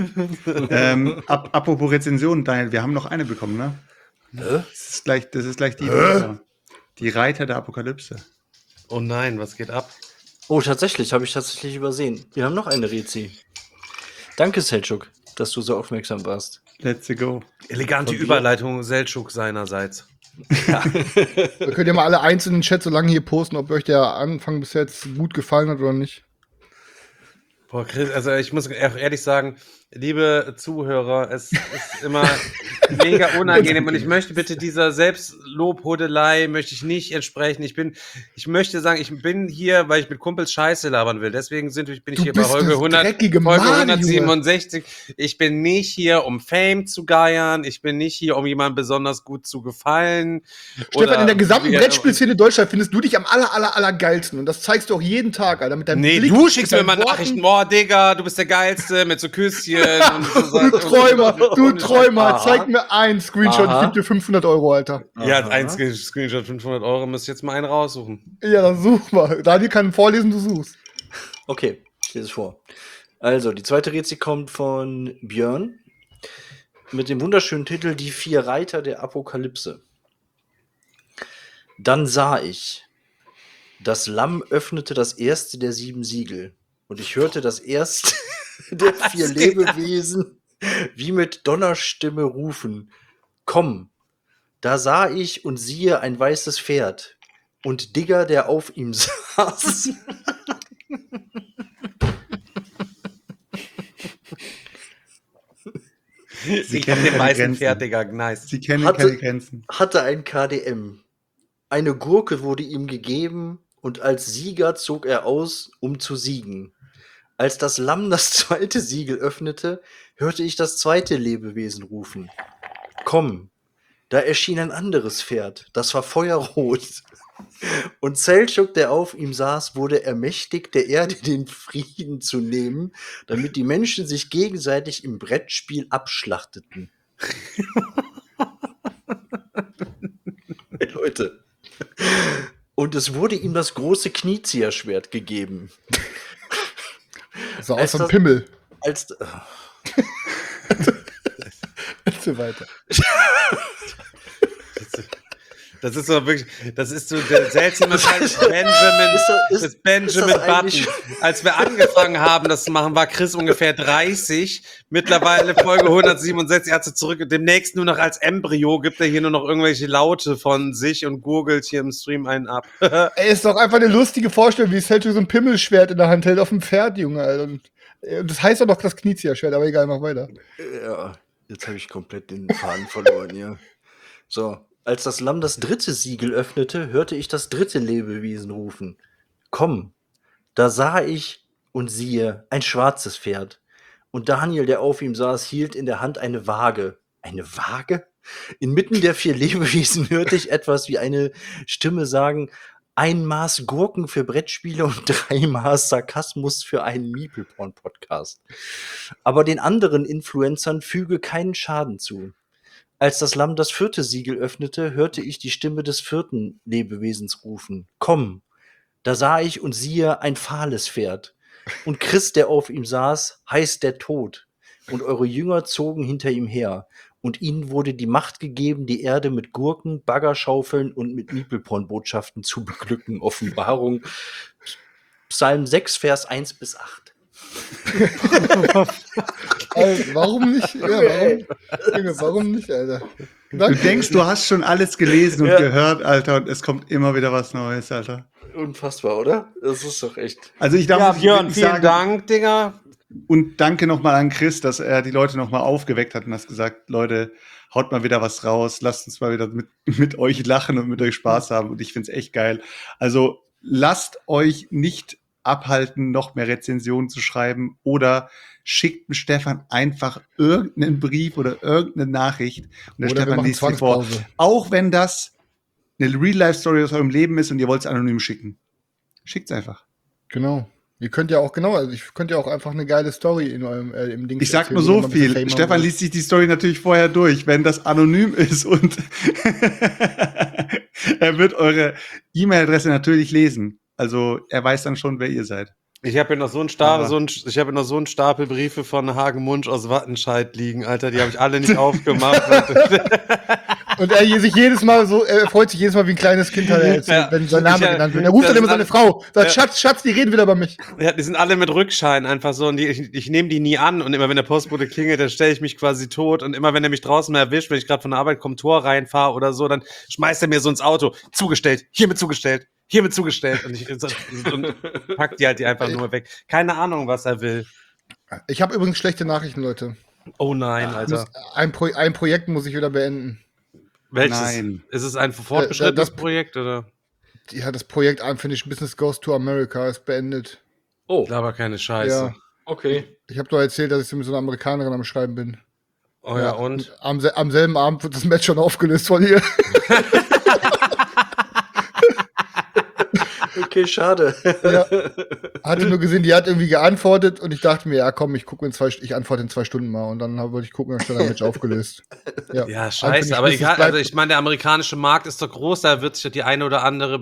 Apropos Rezension, Daniel, wir haben noch eine bekommen, ne? Das ist gleich die Reiter der Apokalypse. Oh nein, was geht ab? Oh, tatsächlich, habe ich tatsächlich übersehen. Wir haben noch eine Rezi. Danke, Selçuk, dass du so aufmerksam warst. Let's go. Elegante Von dir? Überleitung, Selçuk seinerseits. Da könnt ihr mal alle einzeln in den Chat so lange hier posten, ob euch der Anfang bis jetzt gut gefallen hat oder nicht. Boah, Chris, also ich muss auch ehrlich sagen, liebe Zuhörer, es ist immer mega unangenehm und ich möchte bitte dieser Selbstlobhudelei möchte ich nicht entsprechen. Ich möchte sagen, ich bin hier, weil ich mit Kumpels Scheiße labern will. Deswegen bin ich Du hier bei bist Folge das 100, dreckige Folge Mann, 167. Ich bin nicht hier, um Fame zu geiern. Ich bin nicht hier, um jemandem besonders gut zu gefallen. Stefan, in der gesamten Ja, Brettspielszene Deutschland findest du dich am aller geilsten und das zeigst du auch jeden Tag, Alter, mit deinem Nee, Blick, du mit schickst mir deinen mal Worten. Nachrichten, boah, Digga, du bist der Geilste, mit so Küsschen. Du Träumer, Aha. zeig mir einen Screenshot, Aha. ich gib dir 500 €, Alter. Ja, Aha. ein Screenshot 500 €, müsst ihr jetzt mal einen raussuchen. Ja, dann such mal. Daniel kann vorlesen, du suchst. Okay, ich lese es vor. Also, die zweite Rezi kommt von Björn mit dem wunderschönen Titel Die 4 Reiter der Apokalypse. Dann sah ich, das Lamm öffnete das erste der 7 Siegel und ich hörte das erste der 4 Lebewesen wie mit Donnerstimme rufen: Komm! Da sah ich und siehe ein weißes Pferd und Digger, der auf ihm saß. Sie Ich kennen hab den keine weißen Grenzen. Pferd, Digga, nice. Sie kennen Hatte- keine Grenzen. Hatte ein KDM. Eine Gurke wurde ihm gegeben und als Sieger zog er aus, um zu siegen. Als das Lamm das zweite Siegel öffnete, hörte ich das zweite Lebewesen rufen: Komm! Da erschien ein anderes Pferd, das war feuerrot. Und Selçuk, der auf ihm saß, wurde ermächtigt, der Erde den Frieden zu nehmen, damit die Menschen sich gegenseitig im Brettspiel abschlachteten. Hey, Leute. und es wurde ihm das große Kniezieherschwert gegeben. So Als aus dem das- Pimmel. Als, Erzähl weiter. Das ist so wirklich, das ist so der seltsame Fall des Benjamin, Ist des Benjamin das eigentlich- Button. Als wir angefangen haben, das zu machen, war Chris ungefähr 30. Mittlerweile Folge 167, er hat sie zurück. Demnächst nur noch als Embryo gibt er hier nur noch irgendwelche Laute von sich und gurgelt hier im Stream einen ab. Ey, ist doch einfach eine lustige Vorstellung, wie Selchuk so ein Pimmelschwert in der Hand hält auf dem Pferd, Junge, Alter. Und das heißt doch noch das Kniezieherschwert, aber egal, mach weiter. Ja, jetzt habe ich komplett den Faden verloren hier. So, als das Lamm das dritte Siegel öffnete, hörte ich das dritte Lebewesen rufen. Komm, da sah ich und siehe, ein schwarzes Pferd. Und Daniel, der auf ihm saß, hielt in der Hand eine Waage. Eine Waage? Inmitten der 4 Lebewesen hörte ich etwas wie eine Stimme sagen, 1 Maß Gurken für Brettspiele und 3 Maß Sarkasmus für einen Meeple-Porn-Podcast. Aber den anderen Influencern füge keinen Schaden zu. Als das Lamm das 4. Siegel öffnete, hörte ich die Stimme des 4. Lebewesens rufen. Komm! Da sah ich und siehe ein fahles Pferd. Und Chris, der auf ihm saß, heißt der Tod. Und eure Jünger zogen hinter ihm her. Und ihnen wurde die Macht gegeben, die Erde mit Gurken, Baggerschaufeln und mit Meeple-Porn-Botschaften zu beglücken. Offenbarung. Psalm 6, Vers 1 bis 8. Also, warum nicht? Ja, warum? Junge, warum nicht, Alter? Du Danke. denkst, du hast schon alles gelesen und Ja. gehört, Alter, und es kommt immer wieder was Neues, Alter. Unfassbar, oder? Das ist doch echt. Also ich darf Ja, muss Björn, wirklich vielen sagen, Dank, Digga. und danke nochmal an Chris, dass er die Leute nochmal aufgeweckt hat und hat gesagt, Leute, haut mal wieder was raus, lasst uns mal wieder mit euch lachen und mit euch Spaß haben. Und ich find's echt geil. Also lasst euch nicht abhalten, noch mehr Rezensionen zu schreiben oder schickt dem Stefan einfach irgendeinen Brief oder irgendeine Nachricht und der Oder wir Stefan machen liest sie vor. Zwangspause. Auch wenn das eine Real-Life-Story aus eurem Leben ist und ihr wollt es anonym schicken. Schickt's einfach. Genau. Ihr könnt ja auch, genau, also ich könnt ja auch einfach eine geile Story in eurem im Ding Ich sag erzählen, nur wo so ihr mal ein bisschen viel. Fame haben Stefan wollt. liest sich die Story natürlich vorher durch, wenn das anonym ist und er wird eure E-Mail-Adresse natürlich lesen. Also er weiß dann schon, wer ihr seid. Ich habe hier noch so einen Stapel Briefe von Hagen Munsch aus Wattenscheid liegen, Alter. Die habe ich alle nicht aufgemacht. Und er sich jedes Mal so, er freut sich jedes Mal wie ein kleines Kind, hat er erzählt, Ja. wenn sein Name Ich, genannt wird. Er ruft das dann immer ist seine alles- Frau, sagt, Ja. Schatz, die reden wieder über mich. Ja, die sind alle mit Rückschein einfach so und ich nehme die nie an und immer wenn der Postbote klingelt, dann stelle ich mich quasi tot und immer wenn er mich draußen mal erwischt, wenn ich gerade von der Arbeit komme, Tor reinfahre oder so, dann schmeißt er mir so ins Auto, zugestellt, hiermit zugestellt und ich und pack die halt die einfach nur weg. Keine Ahnung, was er will. Ich habe übrigens schlechte Nachrichten, Leute. Oh nein, Alter. Ein Projekt muss ich wieder beenden. Welches? Nein. Ist es ein fortgeschrittenes das- Projekt oder? Ja, das Projekt Unfinished Business Goes to America ist beendet. Oh, Aber keine Scheiße. Ja. okay. Ich habe doch erzählt, dass ich mit so einer Amerikanerin am Schreiben bin. Oh ja, und? Am selben Abend wird das Match schon aufgelöst von ihr. Okay, schade. Ja. Hatte nur gesehen, die hat irgendwie geantwortet und ich dachte mir, ja komm, ich antworte in 2 Stunden mal. Und dann wollte ich gucken, dann stand das Match aufgelöst. Ja, scheiße, aber egal. Also ich meine, der amerikanische Markt ist doch groß, da wird sich die eine oder andere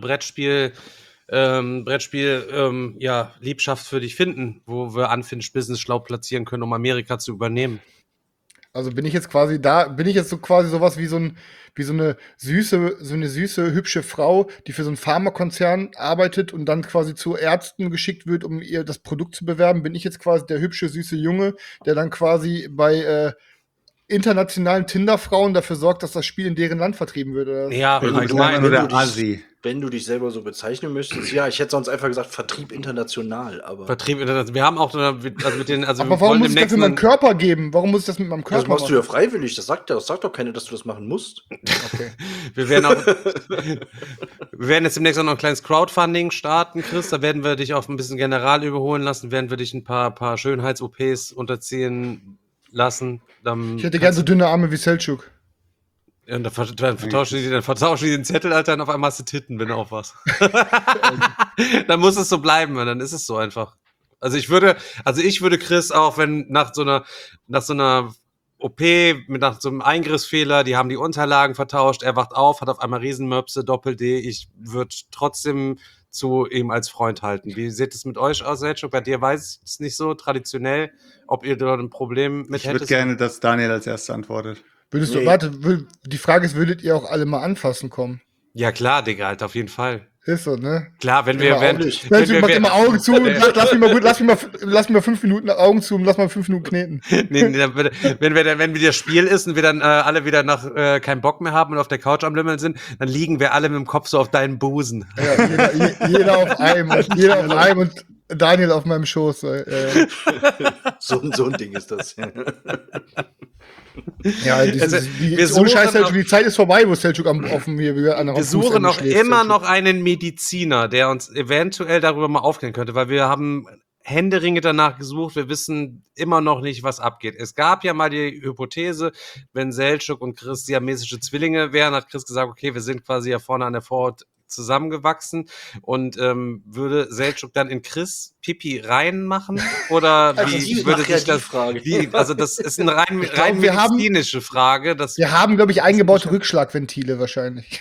Liebschaft für dich finden, wo wir Unfinished Business schlau platzieren können, um Amerika zu übernehmen. Also bin ich jetzt so quasi sowas wie so eine süße, hübsche Frau, die für so einen Pharmakonzern arbeitet und dann quasi zu Ärzten geschickt wird, um ihr das Produkt zu bewerben. Bin ich jetzt quasi der hübsche, süße Junge, der dann quasi bei internationalen Tinder-Frauen dafür sorgt, dass das Spiel in deren Land vertrieben wird? Oder? Ja, Wenn Du bist einfach nur allgemein. der Asi. Wenn du dich selber so bezeichnen müsstest, ja, ich hätte sonst einfach gesagt Vertrieb international, aber Vertrieb, wir haben auch, also mit den, also Aber wir warum wollen muss ich demnächst dafür meinen Körper geben? Warum muss ich das mit meinem Körper das machst du ja machen? freiwillig. Das sagt doch keiner, dass du das machen musst. Okay. wir werden jetzt demnächst auch noch ein kleines Crowdfunding starten, Chris. Da werden wir dich auf ein bisschen General überholen lassen, werden wir dich ein paar Schönheits-OPs unterziehen lassen. Ich hätte gern so dünne Arme wie Selchuk. Ja, und dann vertauschen die den Zettel, Alter, und auf einmal hast du Titten, wenn du aufwachst. Dann muss es so bleiben, dann ist es so einfach. Also ich würde Chris auch, wenn nach so einer OP nach so einem Eingriffsfehler, die haben die Unterlagen vertauscht, er wacht auf, hat auf einmal Riesenmöpse, Doppel-D. Ich würde trotzdem zu ihm als Freund halten. Wie sieht es mit euch aus, Selçuk? Bei dir weiß ich es nicht so traditionell, ob ihr da ein Problem mit Ich würde hättest. gerne, dass Daniel als Erster antwortet. Würdest du, Nee. warte, die Frage ist, würdet ihr auch alle mal anfassen kommen? Ja klar, Digga, Alter, auf jeden Fall. Ist so, ne? Klar, wenn wir, Immer wenn, nicht. wenn Mensch, wir, mach immer Augen zu, lass mich mal 5 Minuten Augen zu und lass mal 5 Minuten kneten. nee, wenn wir das Spiel ist und wir dann alle wieder keinen Bock mehr haben und auf der Couch am Lümmeln sind, dann liegen wir alle mit dem Kopf so auf deinen Busen. Ja, jeder auf einem und Daniel auf meinem Schoß. So ein Ding ist das. Ja, Also, wir ohne Scheiß, suchen Selçuk, die Zeit ist vorbei, wo Selçuk offen hier wieder an der Wir suchen auch schläft, immer Selçuk. noch einen Mediziner, der uns eventuell darüber mal aufklären könnte, weil wir haben händeringend danach gesucht. Wir wissen immer noch nicht, was abgeht. Es gab ja mal die Hypothese, wenn Selçuk und Chris siamesische Zwillinge wären, hat Chris gesagt, okay, wir sind quasi ja vorne an der Vorhaut zusammengewachsen und würde Selçuk dann in Chris Pipi reinmachen? Oder wie würde sich das... Frage. Also das ist eine rein wir haben- medizinische Frage. Wir haben, glaube ich, eingebaute Rückschlagventile wahrscheinlich.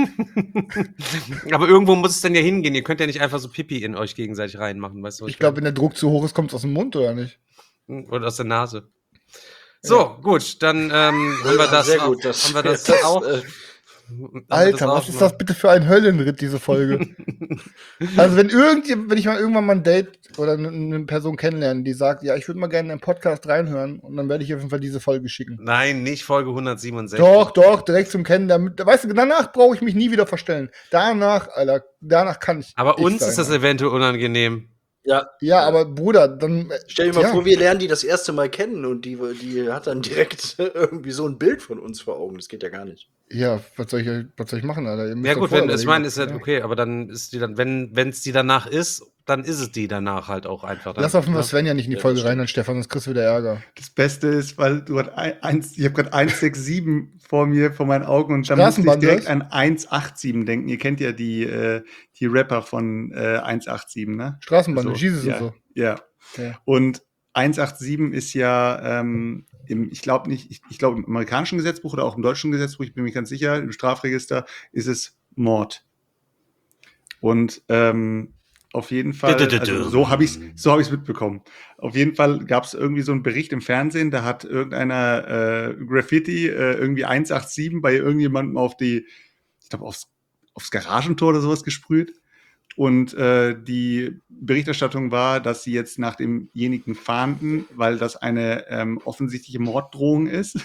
Aber irgendwo muss es dann ja hingehen. Ihr könnt ja nicht einfach so Pipi in euch gegenseitig reinmachen, weißt du? was Ich glaube, wenn der Druck zu hoch ist, kommt es aus dem Mund, oder nicht? meine? Oder aus der Nase. So, gut, dann haben wir das Sehr auch. gut, das- haben wir das das, auch. äh, haben wir Alter, auch was ist mal. das bitte für ein Höllenritt, diese Folge? Also, wenn ich mal irgendwann mal ein Date oder eine Person kennenlerne, die sagt, ja, ich würde mal gerne in den Podcast reinhören und dann werde ich auf jeden Fall diese Folge schicken. Nein, nicht Folge 167. Doch, direkt zum Kennenlernen. Weißt du, danach brauche ich mich nie wieder verstellen. Danach, Alter, danach kann ich. Aber ich uns sein, ist das Alter. eventuell unangenehm. Ja, aber Bruder, dann. Stell dir mal ja. vor, wir lernen die das erste Mal kennen und die hat dann direkt irgendwie so ein Bild von uns vor Augen. Das geht ja gar nicht. Ja, was soll ich machen, Alter? Ihr müsst Ja doch gut, vorher ich meine, ist überlegen. ja okay, aber dann ist die dann, wenn es die danach ist, dann ist es die danach halt auch einfach. Dann, Lass auf jeden Fall ne? Sven ja nicht in die Ja, Folge das rein, stimmt. dann Stefan, sonst kriegst du wieder Ärger. Das Beste ist, weil ich habe gerade 167 vor mir, vor meinen Augen und da musste ich Straßenbahn, direkt was? an 187 denken. Ihr kennt ja die Rapper von 187, ne? Straßenbahn, Also, Jesus ja, und so. Ja. Ja. Und 187 ist ja ich glaube im amerikanischen Gesetzbuch oder auch im deutschen Gesetzbuch, ich bin mir ganz sicher, im Strafregister ist es Mord. Und auf jeden Fall, also so habe ich es mitbekommen. Auf jeden Fall gab es irgendwie so einen Bericht im Fernsehen, da hat irgendeiner Graffiti irgendwie 187 bei irgendjemandem ich glaube aufs Garagentor oder sowas gesprüht. Und die Berichterstattung war, dass sie jetzt nach demjenigen fahnden, weil das eine offensichtliche Morddrohung ist.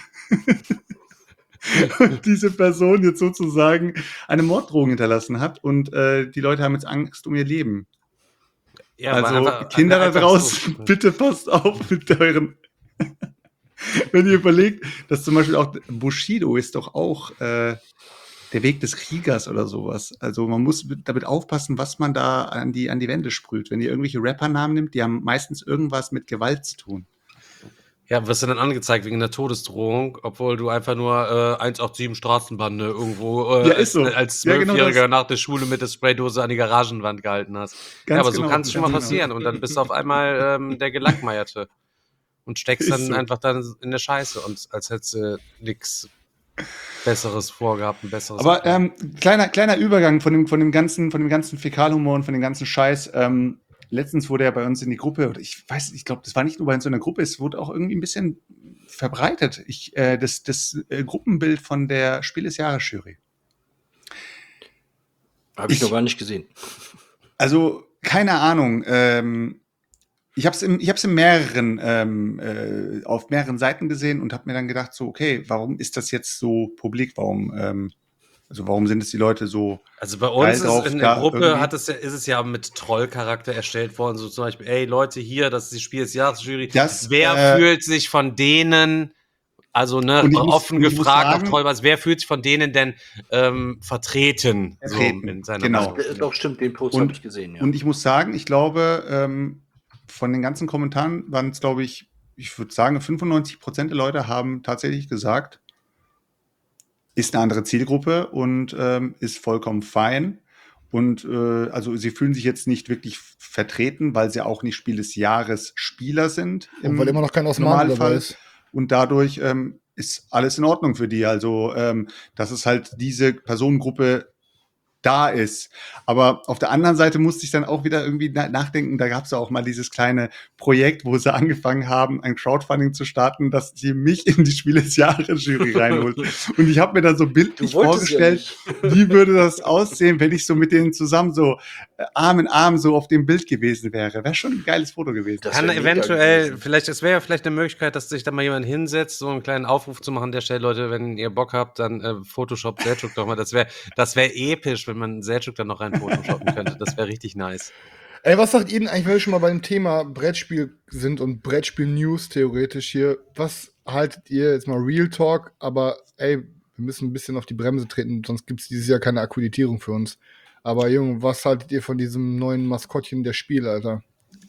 Und diese Person jetzt sozusagen eine Morddrohung hinterlassen hat. Und die Leute haben jetzt Angst um ihr Leben. Ja, aber Also einfach- Kinder da einfach draußen, so. bitte passt auf mit euren... Wenn ihr überlegt, dass zum Beispiel auch Bushido ist doch auch der Weg des Kriegers oder sowas. Also man muss damit aufpassen, was man da an die Wände sprüht. Wenn ihr irgendwelche Rappernamen nimmt, die haben meistens irgendwas mit Gewalt zu tun. Ja, wirst du dann angezeigt wegen der Todesdrohung, obwohl du einfach nur 187 Straßenbande irgendwo Ja, ist so. als Ja, genau Zwölfjähriger das. nach der Schule mit der Spraydose an die Garagenwand gehalten hast. Ganz ja, aber so genau, kann es schon mal ganz passieren und dann bist du auf einmal der Gelackmeierte und steckst Ist dann so. einfach dann in der Scheiße und als hättest du nichts Besseres vorgehabt, ein besseres. Aber Abend. kleiner Übergang von dem ganzen Fäkalhumor und von dem ganzen Scheiß. Letztens wurde er bei uns in die Gruppe, oder ich glaube, das war nicht nur bei uns in der Gruppe, es wurde auch irgendwie ein bisschen verbreitet. Das Gruppenbild von der Spiel des Jahres Jury. Habe ich noch gar nicht gesehen. Also, keine Ahnung. Ich habe es in mehreren, auf mehreren Seiten gesehen und habe mir dann gedacht, so, okay, warum ist das jetzt so publik? Warum sind es die Leute so? Also bei geil uns drauf, ist in der da Gruppe irgendwie- ist es ja mit Trollcharakter erstellt worden, so zum Beispiel, ey Leute, hier, das ist die Spiel des Jahres Jury. Das, Wer fühlt sich von denen, also ne, Und ich muss- offen und ich muss gefragt auf sagen- Trollbass, wer fühlt sich von denen denn vertreten? So in seiner genau. Meinung. Doch, stimmt, den Post Und- habe ich gesehen, ja. Und ich muss sagen, ich glaube, von den ganzen Kommentaren waren es, glaube ich würde sagen, 95% der Leute haben tatsächlich gesagt, ist eine andere Zielgruppe und ist vollkommen fein. Und also sie fühlen sich jetzt nicht wirklich vertreten, weil sie auch nicht Spiel des Jahres Spieler sind. Und weil immer noch kein Osman dabei ist. und dadurch ist alles in Ordnung für die. Also, dass es halt diese Personengruppe da ist. Aber auf der anderen Seite musste ich dann auch wieder irgendwie nachdenken, da gab es ja auch mal dieses kleine Projekt, wo sie angefangen haben, ein Crowdfunding zu starten, dass sie mich in die Spiele des Jahres-Jury reinholt. Und ich habe mir dann so bildlich Du wolltest ja vorgestellt, wie würde das aussehen, wenn ich so mit denen zusammen so Arm in Arm so auf dem Bild gewesen wäre. Wäre schon ein geiles Foto gewesen. Das Kann wär mega eventuell, gewesen. es wäre ja vielleicht eine Möglichkeit, dass sich da mal jemand hinsetzt, so einen kleinen Aufruf zu machen, der stellt, Leute, wenn ihr Bock habt, dann Photoshop Selçuk doch mal. Das wäre episch, wenn man Selçuk dann noch rein photoshoppen könnte. Das wäre richtig nice. Ey, was sagt ihr denn eigentlich, wenn wir schon mal beim Thema Brettspiel sind und Brettspiel-News theoretisch hier? Was haltet ihr, jetzt mal Real Talk, aber ey, wir müssen ein bisschen auf die Bremse treten, sonst gibt es dieses Jahr keine Akkreditierung für uns. Aber Junge, was haltet ihr von diesem neuen Maskottchen der Spiel, Alter?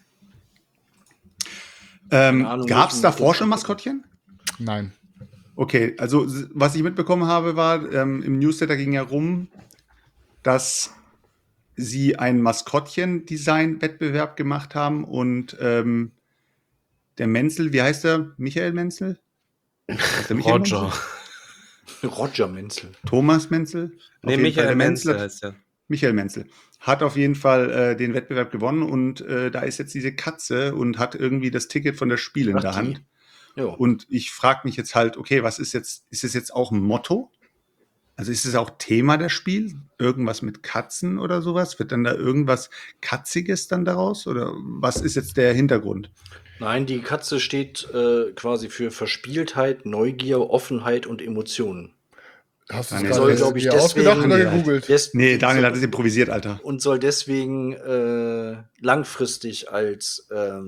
Ahnung, Gab es welchen- davor schon Maskottchen? Nein. Okay, also was ich mitbekommen habe, war, im Newsletter ging ja rum, dass sie einen Maskottchen-Design-Wettbewerb gemacht haben und der Menzel, wie heißt der? Michael Menzel? Heißt der Michael Roger. Menzel? Roger Menzel. Thomas Menzel? Auf Nee, jeden Fall Michael der Menzel hat- heißt der. Michael Menzel hat auf jeden Fall den Wettbewerb gewonnen und da ist jetzt diese Katze und hat irgendwie das Ticket von der Spiel in Ach, der die. Hand. Ja. Und ich frage mich jetzt halt, okay, was ist es jetzt auch ein Motto? Also ist es auch Thema der Spiel? Irgendwas mit Katzen oder sowas? Wird dann da irgendwas Katziges dann daraus? Oder was ist jetzt der Hintergrund? Nein, die Katze steht quasi für Verspieltheit, Neugier, Offenheit und Emotionen. Hast du es Daniel, soll, gerade glaub ich, dir deswegen- ausgedacht oder Daniel, gegoogelt? Nee, Daniel hat es improvisiert, Alter. Und soll deswegen langfristig als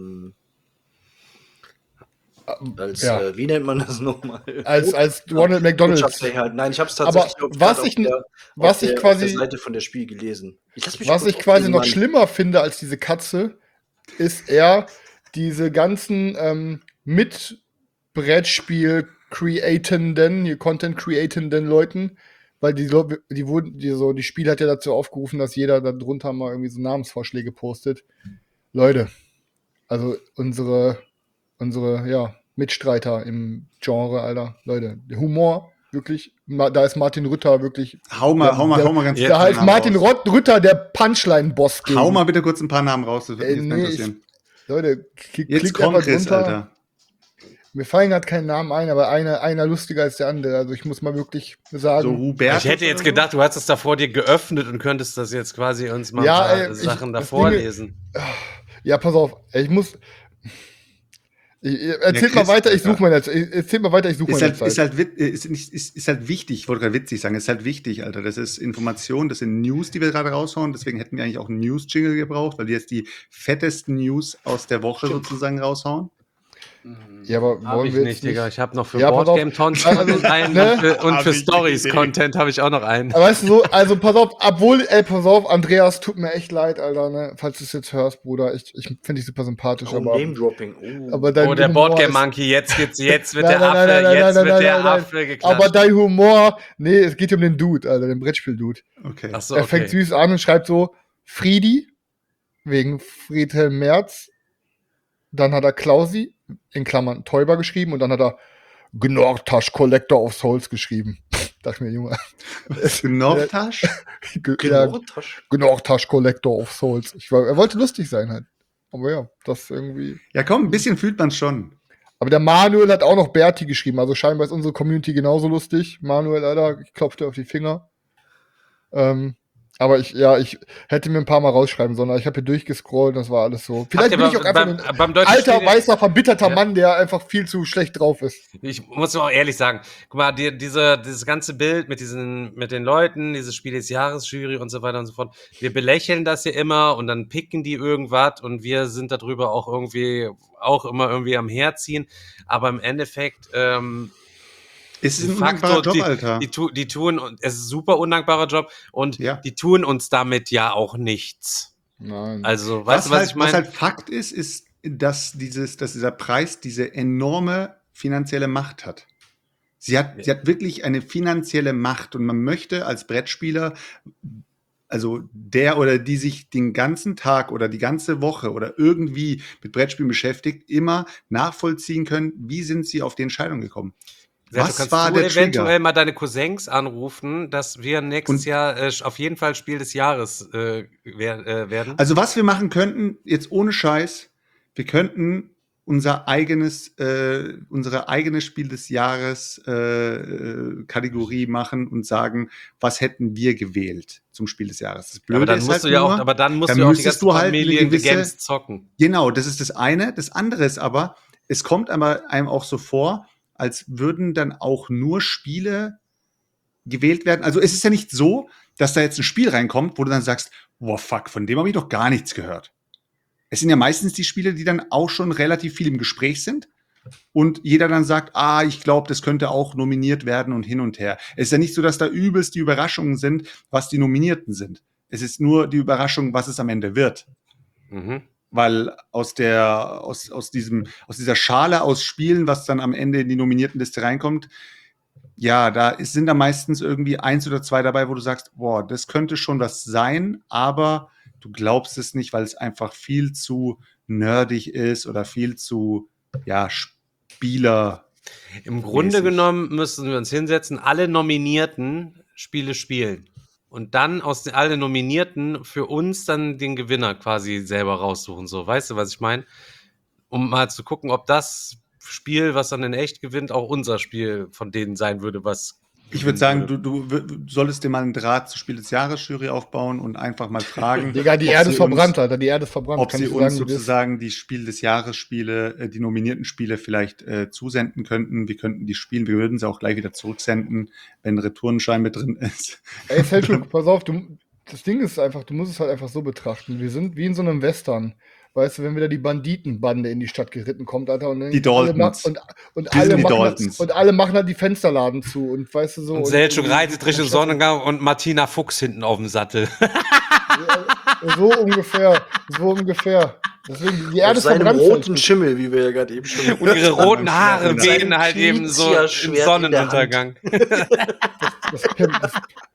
Ja. wie nennt man das nochmal? Als Ronald McDonald's. Botschafter herhalten. Nein, ich habe es Aber tatsächlich was auf ich- der, was auf ich der, quasi- auf der Seite von der Spiel gelesen. Lass mich Was kurz ich quasi auflesen, noch Mann. schlimmer finde als diese Katze, ist eher diese ganzen mit Brettspiel createnden, hier Content createnden Leuten, weil die Spiel hat ja dazu aufgerufen, dass jeder da drunter mal irgendwie so Namensvorschläge postet. Leute, also unsere Mitstreiter im Genre, Alter, Leute, der Humor, wirklich, da ist Martin Rütter wirklich. Hau mal ganz Ja, Da kurz heißt einen Martin Namen raus. Rütter der Punchline-Boss. Hau mal bitte kurz ein paar Namen raus, das würde mich jetzt mal Nee, interessieren. Leute, Jetzt klickt kommt einfach Chris, drunter. Alter. Mir fallen gerade keinen Namen ein, aber einer lustiger als der andere. Also ich muss mal wirklich So sagen, Hubert. Ich hätte jetzt gedacht, du hast es da vor dir geöffnet und könntest das jetzt quasi uns mal Ja, ein paar ey, Sachen da das vorlesen. ja, pass auf, erzählt Chris, mal weiter, ich Alter. suche meine Zeit. Erzählt mal weiter, ich suche Ist meine halt, Zeit. ist halt wichtig, ich wollte gerade witzig sagen, ist halt wichtig, Alter. Das ist Information, das sind News, die wir gerade raushauen. Deswegen hätten wir eigentlich auch einen News-Jingle gebraucht, weil die jetzt die fettesten News aus der Woche sozusagen raushauen. Ja, aber Hab wollen ich wir nicht, jetzt Digga. nicht. Ich habe noch für Ja, pass auf. Boardgame-Content Also, einen ne? und für Hab ich Stories-Content habe ich auch noch einen. Aber weißt du so, also pass auf, pass auf, Andreas, tut mir echt leid, Alter, ne, falls du es jetzt hörst, Bruder. Ich finde dich super sympathisch, Oh, aber Name-Dropping. aber dein Oh, der Humor Boardgame ist- Monkey, jetzt wird Nein, der nein, Affe, nein, nein, jetzt nein, wird der nein, nein. Affe geklatscht. Aber dein Humor, nee, es geht um den Dude, Alter, den Brettspiel-Dude. Okay. Ach so, Er fängt okay. süß an und schreibt so Friedi, wegen Friedhelm Merz. Dann hat er Klausi, in Klammern Täuber geschrieben. Und dann hat er Gnortasch Collector of Souls geschrieben. Dachte mir, Junge. Knortasch? Ja, Gnortasch. Gnortasch Collector of Souls. Er wollte lustig sein halt. Aber ja, das irgendwie. Ja, komm, ein bisschen fühlt man schon. Aber der Manuel hat auch noch Berti geschrieben. Also scheinbar ist unsere Community genauso lustig. Manuel, Alter, ich klopfe dir auf die Finger. Aber ich hätte mir ein paar Mal rausschreiben sollen. Ich habe hier durchgescrollt und das war alles so. Vielleicht Habt bin ihr ich auch einfach ein beim deutschen alter, Spiele- weißer, verbitterter Ja. Mann, der einfach viel zu schlecht drauf ist. Ich muss auch ehrlich sagen, guck mal, dieses ganze Bild mit den Leuten, dieses Spiel des Jahres, Jury und so weiter und so fort, wir belächeln das ja immer und dann picken die irgendwas und wir sind darüber auch immer irgendwie am Herziehen, aber im Endeffekt, Es ist ein Facto, undankbarer Job, Alter. die tun, und es ist ein super undankbarer Job und Ja. die tun uns damit ja auch nichts. Nein. Also, weißt du, was ich Was meine? halt Fakt ist, dass dieser Preis diese enorme finanzielle Macht hat. Sie hat wirklich eine finanzielle Macht und man möchte als Brettspieler also der oder die sich den ganzen Tag oder die ganze Woche oder irgendwie mit Brettspielen beschäftigt, immer nachvollziehen können, wie sind sie auf die Entscheidung gekommen? Sergio, Was kannst war du der eventuell Trigger? mal deine Cousins anrufen, dass wir nächstes Und- Jahr auf jeden Fall Spiel des Jahres werden? Also was wir machen könnten, jetzt ohne Scheiß, wir könnten unsere eigene Spiel des Jahres Kategorie machen und sagen, was hätten wir gewählt zum Spiel des Jahres. Das Blöde aber dann ist musst halt du ja auch, nur, aber dann musst dann du ja auch die müsstest ganzen du halt eine Familien gewisse- Games zocken. Genau, das ist das eine. Das andere ist aber, es kommt aber einem auch so vor, als würden dann auch nur Spiele gewählt werden. Also es ist ja nicht so, dass da jetzt ein Spiel reinkommt, wo du dann sagst, wow, fuck, von dem habe ich noch gar nichts gehört. Es sind ja meistens die Spiele, die dann auch schon relativ viel im Gespräch sind und jeder dann sagt, ich glaube, das könnte auch nominiert werden und hin und her. Es ist ja nicht so, dass da übelst die Überraschungen sind, was die Nominierten sind. Es ist nur die Überraschung, was es am Ende wird. Mhm. Weil aus dieser Schale aus Spielen, was dann am Ende in die Nominiertenliste reinkommt, ja, sind da meistens irgendwie 1 oder 2 dabei, wo du sagst, boah, das könnte schon was sein, aber du glaubst es nicht, weil es einfach viel zu nerdig ist oder viel zu, Spieler. Im Grunde mäßig. genommen müssen wir uns hinsetzen, alle Nominierten Spiele spielen. Und dann aus alle Nominierten für uns dann den Gewinner quasi selber raussuchen. So, weißt du, was ich meine? Um mal zu gucken, ob das Spiel, was dann in echt gewinnt, auch unser Spiel von denen sein würde, was. Ich würde sagen, du solltest dir mal einen Draht zur Spiel des Jahres Jury aufbauen und einfach mal fragen, Digga, die ob Erde ist sie uns- verbrannt, Alter. Die Erde ist verbrannt. ob Kann sie ich uns sagen, wie das ist. sozusagen die Spiel des Jahres Spiele, die nominierten Spiele vielleicht zusenden könnten. Wir könnten die spielen, wir würden sie auch gleich wieder zurücksenden, wenn ein Retourenschein mit drin ist. Ey, Selchuk, pass auf, das Ding ist einfach, du musst es halt einfach so betrachten. Wir sind wie in so einem Western. Weißt du, wenn wieder die Banditenbande in die Stadt geritten kommt, Alter, und dann Die Daltons. und Die alle sind die machen Daltons. und alle machen halt die Fensterladen zu und weißt du so. Und Selchuk reitet Richtung Sonnengang und Martina Fuchs hinten auf dem Sattel. So ungefähr. Deswegen, die Erde Auf ist seinem verbrannt. roten Selchuk. Schimmel, wie wir ja gerade eben schon. Und ihre roten Haare Genau. wehen halt eben so im Schwert in der Sonnenuntergang. Das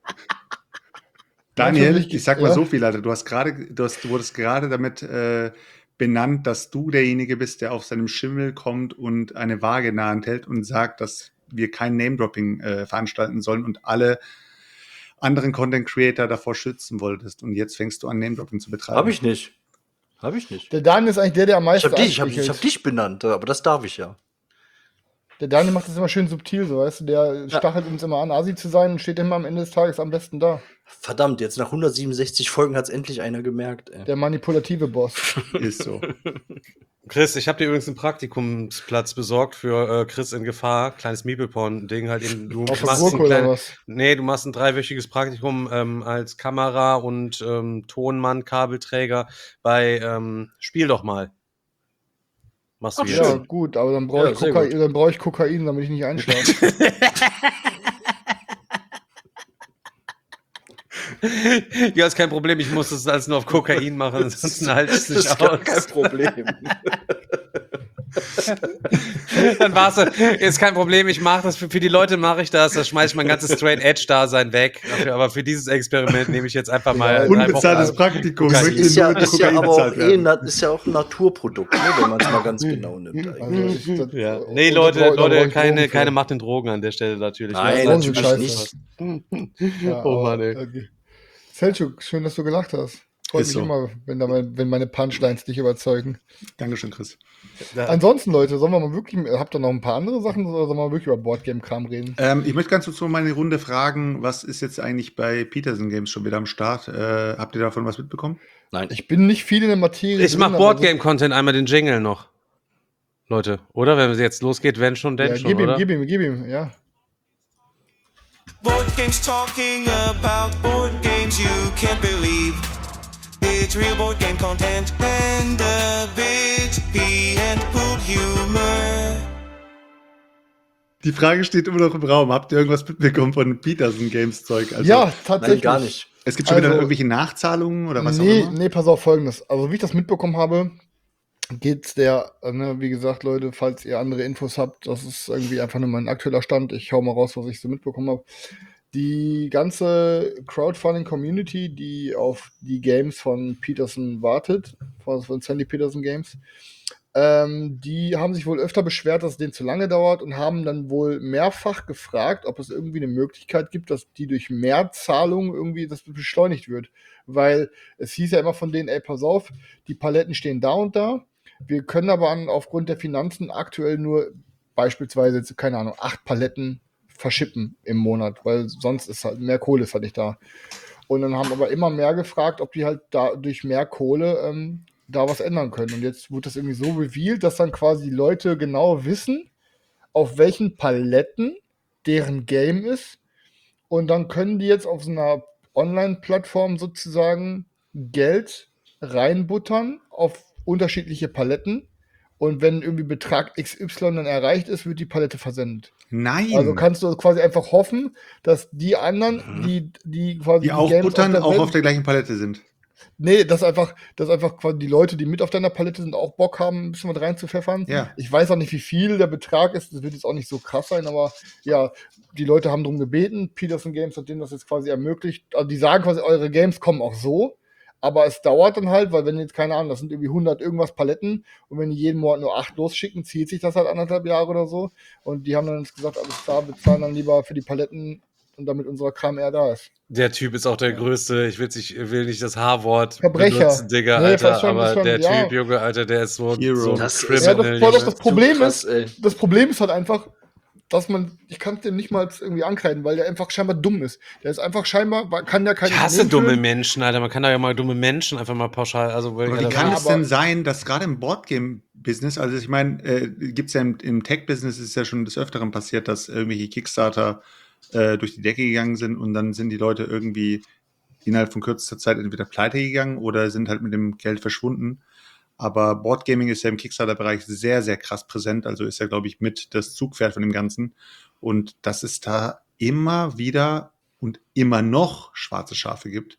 Daniel, Natürlich, ich sag mal ja. so viel, Alter. Du wurdest gerade damit benannt, dass du derjenige bist, der auf seinem Schimmel kommt und eine Waage in der Hand hält und sagt, dass wir kein Name-Dropping veranstalten sollen und alle anderen Content-Creator davor schützen wolltest. Und jetzt fängst du an, Name-Dropping zu betreiben. Habe ich nicht. Der Daniel ist eigentlich der am Ich meisten habe hab dich benannt, aber das darf ich ja. Der Daniel macht das immer schön subtil, so weißt du, der stachelt uns immer an, Asi zu sein und steht immer am Ende des Tages am besten da. Verdammt, jetzt nach 167 Folgen hat es endlich einer gemerkt. Ey. Der manipulative Boss. Ist so. Chris, ich habe dir übrigens einen Praktikumsplatz besorgt für Chris in Gefahr. Kleines Meeple-Porn-Ding halt eben. Du Auf der machst Gurke ein oder klein- was? Nee, du machst ein 3-wöchiges Praktikum als Kamera- und Tonmann, Kabelträger bei Spiel doch mal. Machst du Ach, jetzt. Ja, schön. gut, aber dann brauche Ja, ich, sehr Kokain, gut. dann brauch ich Kokain, damit ich nicht einschlafe. Ja, ist kein Problem, ich muss das alles nur auf Kokain machen, ansonsten halte ich es Das nicht ist gar aus. kein Problem. Dann war's. Ist kein Problem, ich mache das. Für die Leute mache ich das. Da schmeiße ich mein ganzes Straight-Edge-Dasein weg. Aber für dieses Experiment nehme ich jetzt einfach mal 3 Wochen Unbezahltes lang. Praktikum. Kokain. Möchte Ist ja, nur mit ist ja Kokain aber auch bezahlt werden. ist ja auch ein Naturprodukt, ne, wenn man es mal ganz genau nimmt. Also Eigentlich. Ja. und Nee, da Leute, brauch ich keine, Drogen für. keine Macht in Drogen an der Stelle natürlich. Nein, Ja, natürlich Scheiße. nicht. Ja, Oh Mann, aber, ey. okay. Selchuk, schön, dass du gelacht hast. Freut Ist mich so. immer, wenn meine Punchlines dich überzeugen. Dankeschön, Chris. Ansonsten, Leute, sollen wir mal wirklich, habt ihr noch ein paar andere Sachen oder sollen wir mal wirklich über Boardgame-Kram reden? Ich möchte ganz kurz so meine Runde fragen, was ist jetzt eigentlich bei Peterson Games schon wieder am Start? Habt ihr davon was mitbekommen? Nein. Ich bin nicht viel in der Materie. Ich mache drin, aber Boardgame-Content, einmal den Jingle noch. Leute, oder? Wenn es jetzt losgeht, wenn schon, denn Ja, schon, oder? gib ihm, ja. Board games talking about board games you can't believe. It's real board game content and a bit pee and poop humor. Die Frage steht immer noch im Raum. Habt ihr irgendwas mitbekommen von Peterson Games Zeug? Also, Ja, Nein, tatsächlich. gar nicht. Es gibt schon wieder Also- irgendwelche Nachzahlungen oder was auch Nee, immer? nee, pass auf, Folgendes. Also, wie ich das mitbekommen habe, geht's wie gesagt, Leute, falls ihr andere Infos habt, das ist irgendwie einfach nur mein aktueller Stand. Ich hau mal raus, was ich so mitbekommen habe. Die ganze Crowdfunding-Community, die auf die Games von Peterson wartet, von Sandy Peterson Games, die haben sich wohl öfter beschwert, dass es denen zu lange dauert und haben dann wohl mehrfach gefragt, ob es irgendwie eine Möglichkeit gibt, dass die durch Mehrzahlungen irgendwie das beschleunigt wird. Weil es hieß ja immer von denen, ey, pass auf, die Paletten stehen da und da. Wir können aber aufgrund der Finanzen aktuell nur beispielsweise, keine Ahnung, 8 Paletten verschippen im Monat, weil sonst ist halt mehr Kohle ist halt nicht da. Und dann haben aber immer mehr gefragt, ob die halt da durch mehr Kohle da was ändern können. Und jetzt wird das irgendwie so revealed, dass dann quasi die Leute genau wissen, auf welchen Paletten deren Game ist. Und dann können die jetzt auf so einer Online-Plattform sozusagen Geld reinbuttern auf unterschiedliche Paletten. Und wenn irgendwie Betrag XY dann erreicht ist, wird die Palette versendet. Nein. Also kannst du quasi einfach hoffen, dass die anderen, die quasi die auch Games buttern, der auch Welt- auf der gleichen Palette sind. Nee, dass einfach quasi die Leute, die mit auf deiner Palette sind, auch Bock haben, ein bisschen was reinzupfeffern. Ja. Ich weiß auch nicht, wie viel der Betrag ist. Das wird jetzt auch nicht so krass sein, aber ja, die Leute haben darum gebeten. Peterson Games hat denen das jetzt quasi ermöglicht. Also die sagen quasi, eure Games kommen auch so. Aber es dauert dann halt, weil wenn jetzt, keine Ahnung, das sind irgendwie 100 irgendwas Paletten und wenn die jeden Monat nur 8 losschicken, zieht sich das halt 1,5 Jahre oder so. Und die haben dann jetzt gesagt, alles klar, wir zahlen dann lieber für die Paletten und damit unser Kram eher da ist. Der Typ ist auch der größte, ich will nicht das H-Wort Verbrecher. benutzen, Digga, Nee, Alter, fast schon, aber fast schon, der ja. Typ, Junge, Alter, der ist so Hero. ein Das ist- Criminal. Ja, Junge. das Problem krass, ist, ey. das Problem ist halt einfach, dass ich kann es dem nicht mal irgendwie ankreiden, weil der einfach scheinbar dumm ist. Der ist einfach scheinbar, kann der keine Ich hasse Unternehmen dumme führen. Menschen, Alter. Man kann da ja mal dumme Menschen einfach mal pauschal. Also, Aber wie Ja, kann es aber- denn sein, dass gerade im Boardgame-Business, also ich meine, gibt es ja im Tech-Business ist ja schon des Öfteren passiert, dass irgendwelche Kickstarter durch die Decke gegangen sind und dann sind die Leute irgendwie innerhalb von kürzester Zeit entweder pleite gegangen oder sind halt mit dem Geld verschwunden. Aber Boardgaming ist ja im Kickstarter-Bereich sehr, sehr krass präsent. Also ist ja, glaube ich, mit das Zugpferd von dem Ganzen. Und dass es da immer wieder und immer noch schwarze Schafe gibt.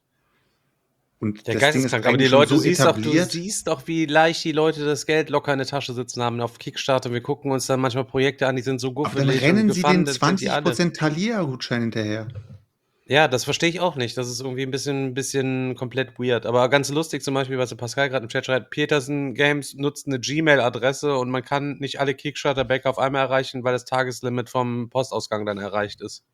Und der das Geist Ding ist ist krank. Aber die eigentlich schon Leute, so du etabliert. siehst doch, wie leicht die Leute das Geld locker in der Tasche sitzen haben auf Kickstarter. Wir gucken uns dann manchmal Projekte an, die sind so Aber dann guffelig rennen und sie den gefundet sind die alle. 20% Thalia-Gutschein hinterher. Ja, das verstehe ich auch nicht. Das ist irgendwie ein bisschen komplett weird. Aber ganz lustig zum Beispiel, was der Pascal gerade im Chat schreibt, Peterson Games nutzt eine Gmail-Adresse und man kann nicht alle Kickstarter-Bäcker auf einmal erreichen, weil das Tageslimit vom Postausgang dann erreicht ist.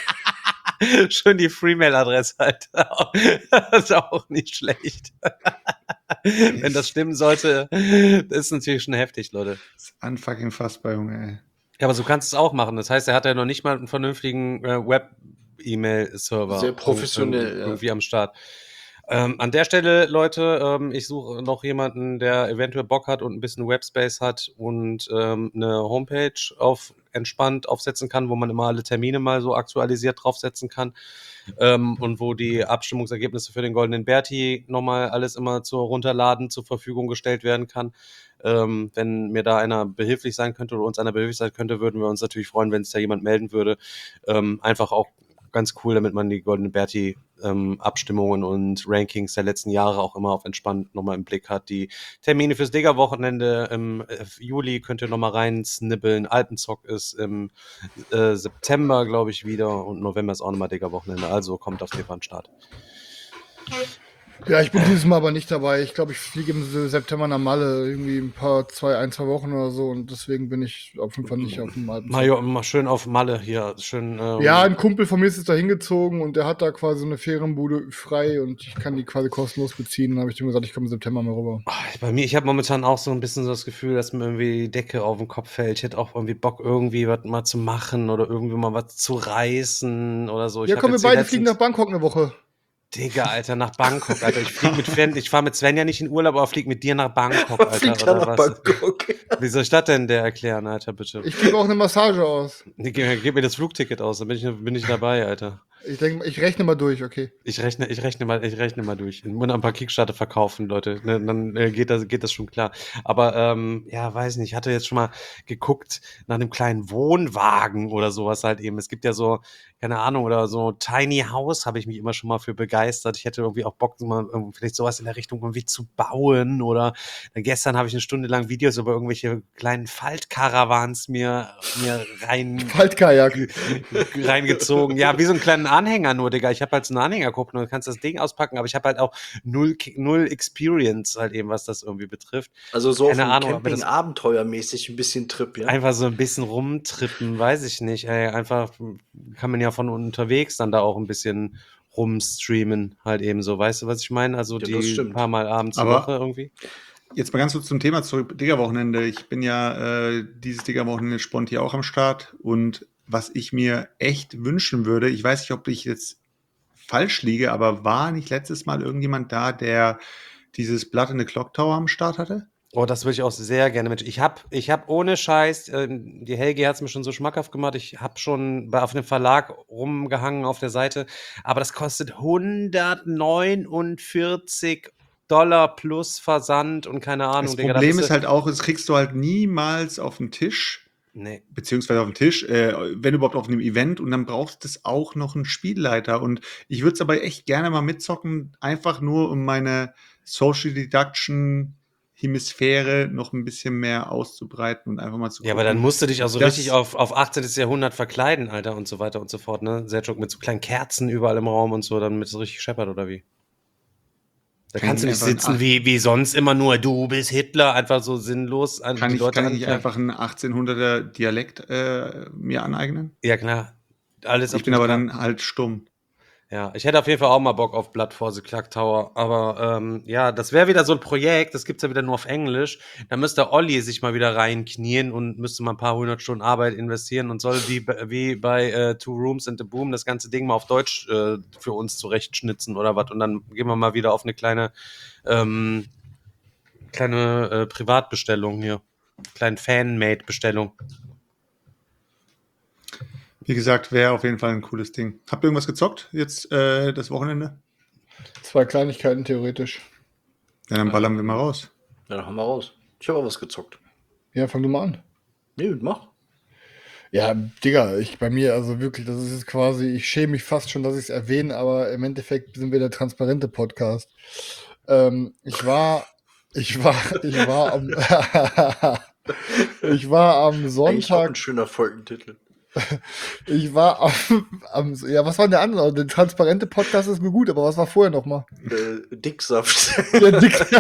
Schön die Freemail-Adresse halt. Das ist auch nicht schlecht. Wenn das stimmen sollte, das ist natürlich schon heftig, Leute. Das ist unfucking fassbar, Junge, ey. Ja, aber so kannst du es auch machen. Das heißt, er hat ja noch nicht mal einen vernünftigen Web-E-Mail-Server Sehr professionell, ja. irgendwie am Start. An der Stelle, Leute, ich suche noch jemanden, der eventuell Bock hat und ein bisschen Webspace hat und eine Homepage entspannt aufsetzen kann, wo man immer alle Termine mal so aktualisiert draufsetzen kann und wo die Abstimmungsergebnisse für den Goldenen Berti nochmal alles immer zur Runterladen zur Verfügung gestellt werden kann. Wenn mir da einer behilflich sein könnte oder uns einer behilflich sein könnte, würden wir uns natürlich freuen, wenn sich da jemand melden würde. Einfach auch ganz cool, damit man die Goldene Berti Abstimmungen und Rankings der letzten Jahre auch immer auf entspannt nochmal im Blick hat. Die Termine fürs Digger-Wochenende im Juli könnt ihr nochmal reinsnibbeln. Alpenzock ist im September, glaube ich, wieder und November ist auch nochmal Digger-Wochenende. Also kommt auf jeden Fall an den Start. Ja, ich bin dieses Mal aber nicht dabei. Ich glaube, ich fliege im September nach Malle, irgendwie ein, zwei Wochen oder so und deswegen bin ich auf jeden Fall nicht auf dem Alpen. Mal schön auf Malle hier. Schön, Ja, ein Kumpel von mir ist jetzt da hingezogen und der hat da quasi so eine Ferienbude frei und ich kann die quasi kostenlos beziehen. Dann habe ich ihm gesagt, ich komme im September mal rüber. Bei mir, ich habe momentan auch so ein bisschen so das Gefühl, dass mir irgendwie die Decke auf den Kopf fällt. Ich hätte auch irgendwie Bock, irgendwie was mal zu machen oder irgendwie mal was zu reißen oder so. Ja, komm, wir beide fliegen nach Bangkok eine Woche. Digga, Alter, nach Bangkok, Alter. Ich fahre mit Sven ja nicht in Urlaub, aber flieg mit dir nach Bangkok, Alter. Fliegt er nach Bangkok. Wie soll ich das denn der erklären, Alter, bitte? Ich gebe auch eine Massage aus. Gib mir das Flugticket aus, dann bin ich dabei, Alter. Ich denke, ich rechne mal durch, okay. Ich rechne mal durch. Ich muss ein paar Kickstarter verkaufen, Leute. Ne, dann geht das schon klar. Aber ja, weiß nicht. Ich hatte jetzt schon mal geguckt nach einem kleinen Wohnwagen oder sowas halt eben. Es gibt ja so, keine Ahnung, oder so Tiny House habe ich mich immer schon mal für begeistert. Ich hätte irgendwie auch Bock, mal vielleicht sowas in der Richtung irgendwie zu bauen. Oder gestern habe ich eine Stunde lang Videos über irgendwelche kleinen Faltkarawans mir Faltkajak. reingezogen. Ja, wie so ein kleiner einen Anhänger nur, Digga. Ich habe halt so einen Anhänger geguckt und du kannst das Ding auspacken, aber ich habe halt auch null Experience halt eben, was das irgendwie betrifft. Also so Keine auf Ahnung, dem aber das- Camping abenteuermäßig ein bisschen Trip, ja? Einfach so ein bisschen rumtrippen, weiß ich nicht. Ey, einfach kann man ja von unterwegs dann da auch ein bisschen rumstreamen, halt eben so. Weißt du, was ich meine? Also Ja, das die stimmt. paar Mal abends die Aber- Woche irgendwie. Jetzt mal ganz kurz zum Thema zurück, Digger-Wochenende. Ich bin ja dieses Digger-Wochenende spontan auch am Start. Und was ich mir echt wünschen würde, ich weiß nicht, ob ich jetzt falsch liege, aber war nicht letztes Mal irgendjemand da, der dieses Blood in the Clock Tower am Start hatte? Oh, das würde ich auch sehr gerne mit. Ich hab ohne Scheiß, die Helgi hat es mir schon so schmackhaft gemacht. Ich habe schon auf dem Verlag rumgehangen auf der Seite, aber das kostet $149 plus Versand und keine Ahnung. Das Digga, da Problem bist ist du- halt auch, das kriegst du halt niemals auf den Tisch, Nee. beziehungsweise auf den Tisch, wenn überhaupt auf einem Event, und dann brauchst du auch noch einen Spielleiter. Und ich würde es aber echt gerne mal mitzocken, einfach nur um meine Social Deduction Hemisphäre noch ein bisschen mehr auszubreiten und einfach mal zu Ja, aber dann musst du dich auch so Das- richtig auf 18. Jahrhundert verkleiden, Alter, und so weiter und so fort, ne? Sergio, mit so kleinen Kerzen überall im Raum und so, damit es so richtig scheppert, oder wie? Da Kann kannst du ich nicht einfach sitzen wie sonst immer nur, du bist Hitler, einfach so sinnlos an Kann die ich Leute nicht anfeuern. einfach einen 1800er Dialekt mir aneignen? Ja, klar. Alles auf Ich bin den aber Tag. dann halt stumm. Ja, ich hätte auf jeden Fall auch mal Bock auf Blood for the Clock Tower. Aber ja, das wäre wieder so ein Projekt, das gibt's ja wieder nur auf Englisch. Da müsste Olli sich mal wieder reinknien und müsste mal ein paar 100 Stunden Arbeit investieren und soll wie bei Two Rooms and a Boom das ganze Ding mal auf Deutsch für uns zurechtschnitzen oder was. Und dann gehen wir mal wieder auf eine kleine Privatbestellung hier. Kleine Fanmade-Bestellung. Wie gesagt, wäre auf jeden Fall ein cooles Ding. Habt ihr irgendwas gezockt jetzt das Wochenende? 2 Kleinigkeiten theoretisch. Ja, dann ballern wir mal raus. Ja, dann haben wir raus. Ich habe auch was gezockt. Ja, fang du mal an. Nee, mach. Ja, Digga, bei mir, also wirklich, das ist jetzt quasi, ich schäme mich fast schon, dass ich es erwähne, aber im Endeffekt sind wir der transparente Podcast. Ich war am, ich war am Eigentlich auch ein Sonntag, schöner Folgentitel. ja, was war denn der andere? Der transparente Podcast ist mir gut, aber was war vorher nochmal? Dicksaft. Der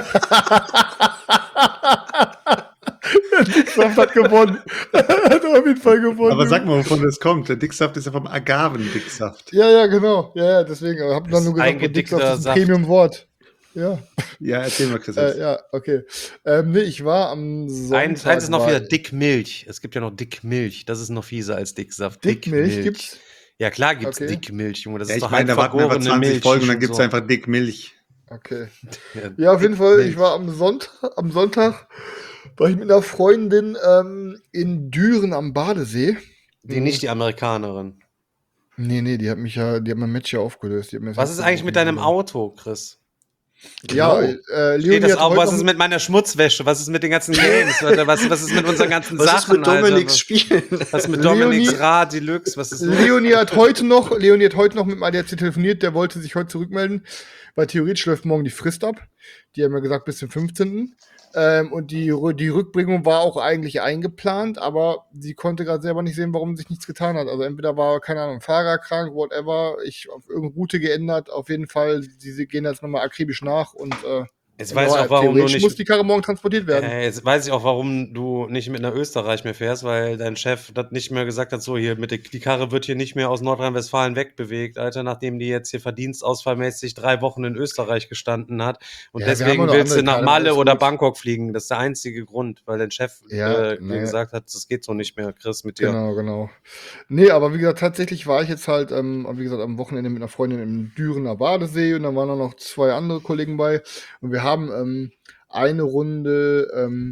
Dicksaft hat gewonnen. Hat auf jeden Fall gewonnen. Aber sag mal, wovon das kommt. Der Dicksaft ist ja vom Agavendicksaft. Ja, genau. Ja, deswegen. Ich habe dann nur gesagt, Eingedickter Dicksaft ist ein Saft. Premium-Wort. Ja, Ja, erzähl mal, Chris. jetzt. ja, okay. Nee, ich war am Sonntag. Eins ist noch war- wieder Dickmilch. Es gibt ja noch Dickmilch. Das ist noch fieser als Dicksaft. Dickmilch gibt's? Ja, klar gibt's Okay. Dickmilch, Junge. Das Ja, ist ich doch meine, da warten wir einfach vergorene 20 Milch. Folgen und dann und gibt es so. einfach Dickmilch. Okay. Ja, auf jeden Fall, ich war am Sonntag war ich mit einer Freundin in Düren am Badesee. Die nicht die Amerikanerin. Nee, die hat mein Match ja aufgelöst. Die hat mir das Was ist eigentlich mit deinem Auto, Chris? Ja, Genau. Steht Leonie das hat auch, heute was noch- ist mit meiner Schmutzwäsche? Was ist mit den ganzen Games? Oder was ist mit unseren ganzen Was Sachen? ist mit Dominiks Alter? Spielen? Was ist mit Leonie- Dominiks Rad Deluxe? Was ist Leonie hat heute noch mit dem ADAC telefoniert, der wollte sich heute zurückmelden, weil theoretisch läuft morgen die Frist ab. Die haben ja gesagt bis zum 15. Und die Rückbringung war auch eigentlich eingeplant, aber sie konnte gerade selber nicht sehen, warum sich nichts getan hat. Also entweder war, keine Ahnung, Fahrer krank, whatever, ich auf irgendeine Route geändert, auf jeden Fall, sie gehen jetzt nochmal akribisch nach und Jetzt weiß ich auch, warum du theoretisch muss nicht. die Karre morgen transportiert werden. Jetzt weiß ich auch, warum du nicht mit nach Österreich mehr fährst, weil dein Chef das nicht mehr gesagt hat, so hier die Karre wird hier nicht mehr aus Nordrhein-Westfalen wegbewegt, Alter, nachdem die jetzt hier verdienstausfallmäßig 3 Wochen in Österreich gestanden hat. Und Ja, wir haben deswegen auch noch willst du andere nach Karren, Malle alles oder gut. Bangkok fliegen. Das ist der einzige Grund, weil dein Chef Ja, dir nee. gesagt hat, das geht so nicht mehr, Chris, mit dir. Genau. Nee, aber wie gesagt, tatsächlich war ich jetzt halt, wie gesagt, am Wochenende mit einer Freundin im Dürener Badesee und da waren auch noch 2 andere Kollegen bei und wir haben eine Runde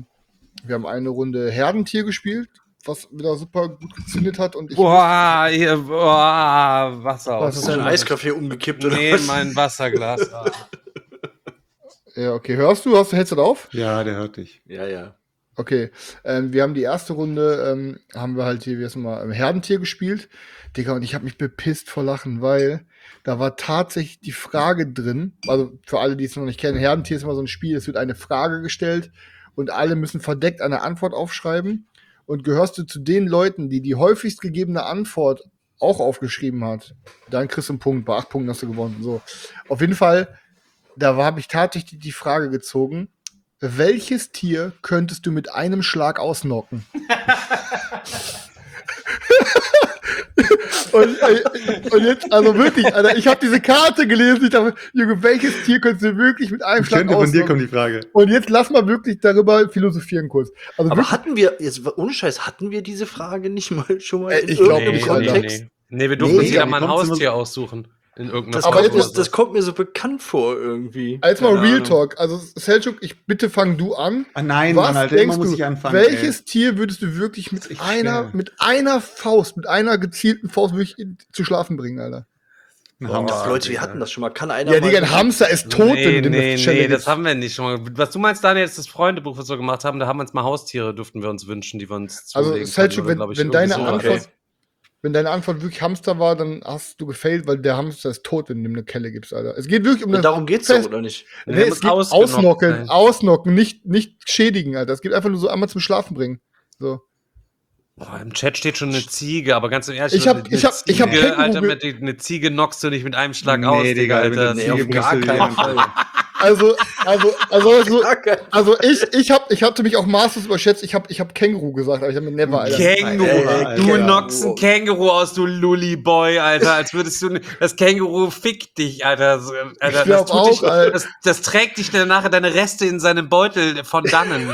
Herdentier gespielt, was wieder super gut gezündet hat und ich Boah, Wasser Was aus. ist Ist denn ein Eiskaffee umgekippt oder Nee, was? mein Wasserglas. Ah. ja, okay, hörst du, Headset auf? Ja, der hört dich. Ja. Okay, wir haben die erste Runde, haben wir halt hier, wie heißt mal, Herdentier gespielt. Digga, und ich habe mich bepisst vor Lachen, weil da war tatsächlich die Frage drin, also für alle, die es noch nicht kennen, Herdentier ist immer so ein Spiel, es wird eine Frage gestellt und alle müssen verdeckt eine Antwort aufschreiben und gehörst du zu den Leuten, die die häufigst gegebene Antwort auch aufgeschrieben hat. Dann kriegst du einen Punkt. Bei 8 Punkten hast du gewonnen. So. Auf jeden Fall, da habe ich tatsächlich die Frage gezogen, welches Tier könntest du mit einem Schlag ausnocken? und jetzt, also wirklich, Alter, ich habe diese Karte gelesen, ich dachte, Junge, welches Tier könntest du wirklich mit einem Schlag Könnte von dir ausnocken? kommen die Frage. Und jetzt lass mal wirklich darüber philosophieren kurz. Also Aber wirklich, hatten wir, jetzt ohne Scheiß, hatten wir diese Frage nicht mal schon mal in Ich glaub irgendeinem nicht, Alter. Kontext? Nee, wir durften uns Nee, jeder die mal ein kommt's immer Haustier so- aussuchen. In irgendeiner Das, Aber kommt, jetzt mir, das kommt mir so bekannt vor irgendwie. als mal Keine Real Ahnung. Talk, also Selçuk, bitte fang du an. Ah nein, Was Mann, Alter, denkst immer muss du, ich anfangen. welches Tier würdest du wirklich ist echt mit schwer. einer Faust, mit einer gezielten Faust wirklich zu schlafen bringen, Alter? Ein Ach, Hamster. Leute, wir hatten das schon mal. Kann einer Ja, mal Digga, ein Hamster ist tot, wenn du dem Nee, eine Schelle nee, das gibst. haben wir nicht schon mal. Was du meinst, Daniel, ist das Freundebuch, was wir gemacht haben, da haben wir uns mal Haustiere, durften wir uns wünschen, die wir uns Also, zulegen Selçuk, konnten, oder, glaub ich, wenn irgendwie deine sowas. Antwort, wenn deine Antwort wirklich Hamster war, dann hast du gefailt, weil der Hamster ist tot, wenn du ihm eine Kelle gibst, Alter. Es geht wirklich um Ja, das. darum geht's doch, oder nicht? Nee, Nee, muss es geht ausgenockt ausnocken, sein. ausnocken, nicht schädigen, Alter. Es geht einfach nur so einmal zum Schlafen bringen. So. Boah, im Chat steht schon eine Ziege, aber ganz ehrlich, Ich hab eine Känguru Ziege, Alter, ge- eine Ziege knockst du nicht mit einem Schlag Nee, aus, Digga, Digga, Alter. mit der Nee, auf Ziege gar bringst du keinen jemanden. Fall. Also Gar kein- ich hatte mich auch maßlos überschätzt. Ich hab Känguru gesagt, aber ich habe mir never, Alter. Känguru, Alter. du Känguru. knockst ein Känguru aus, du Lully-Boy, Alter, als würdest du, das Känguru fickt dich, Alter. So, Alter, Ich glaub tut auch, dich, Alter. das trägt dich dann nachher deine Reste in seinem Beutel von dannen.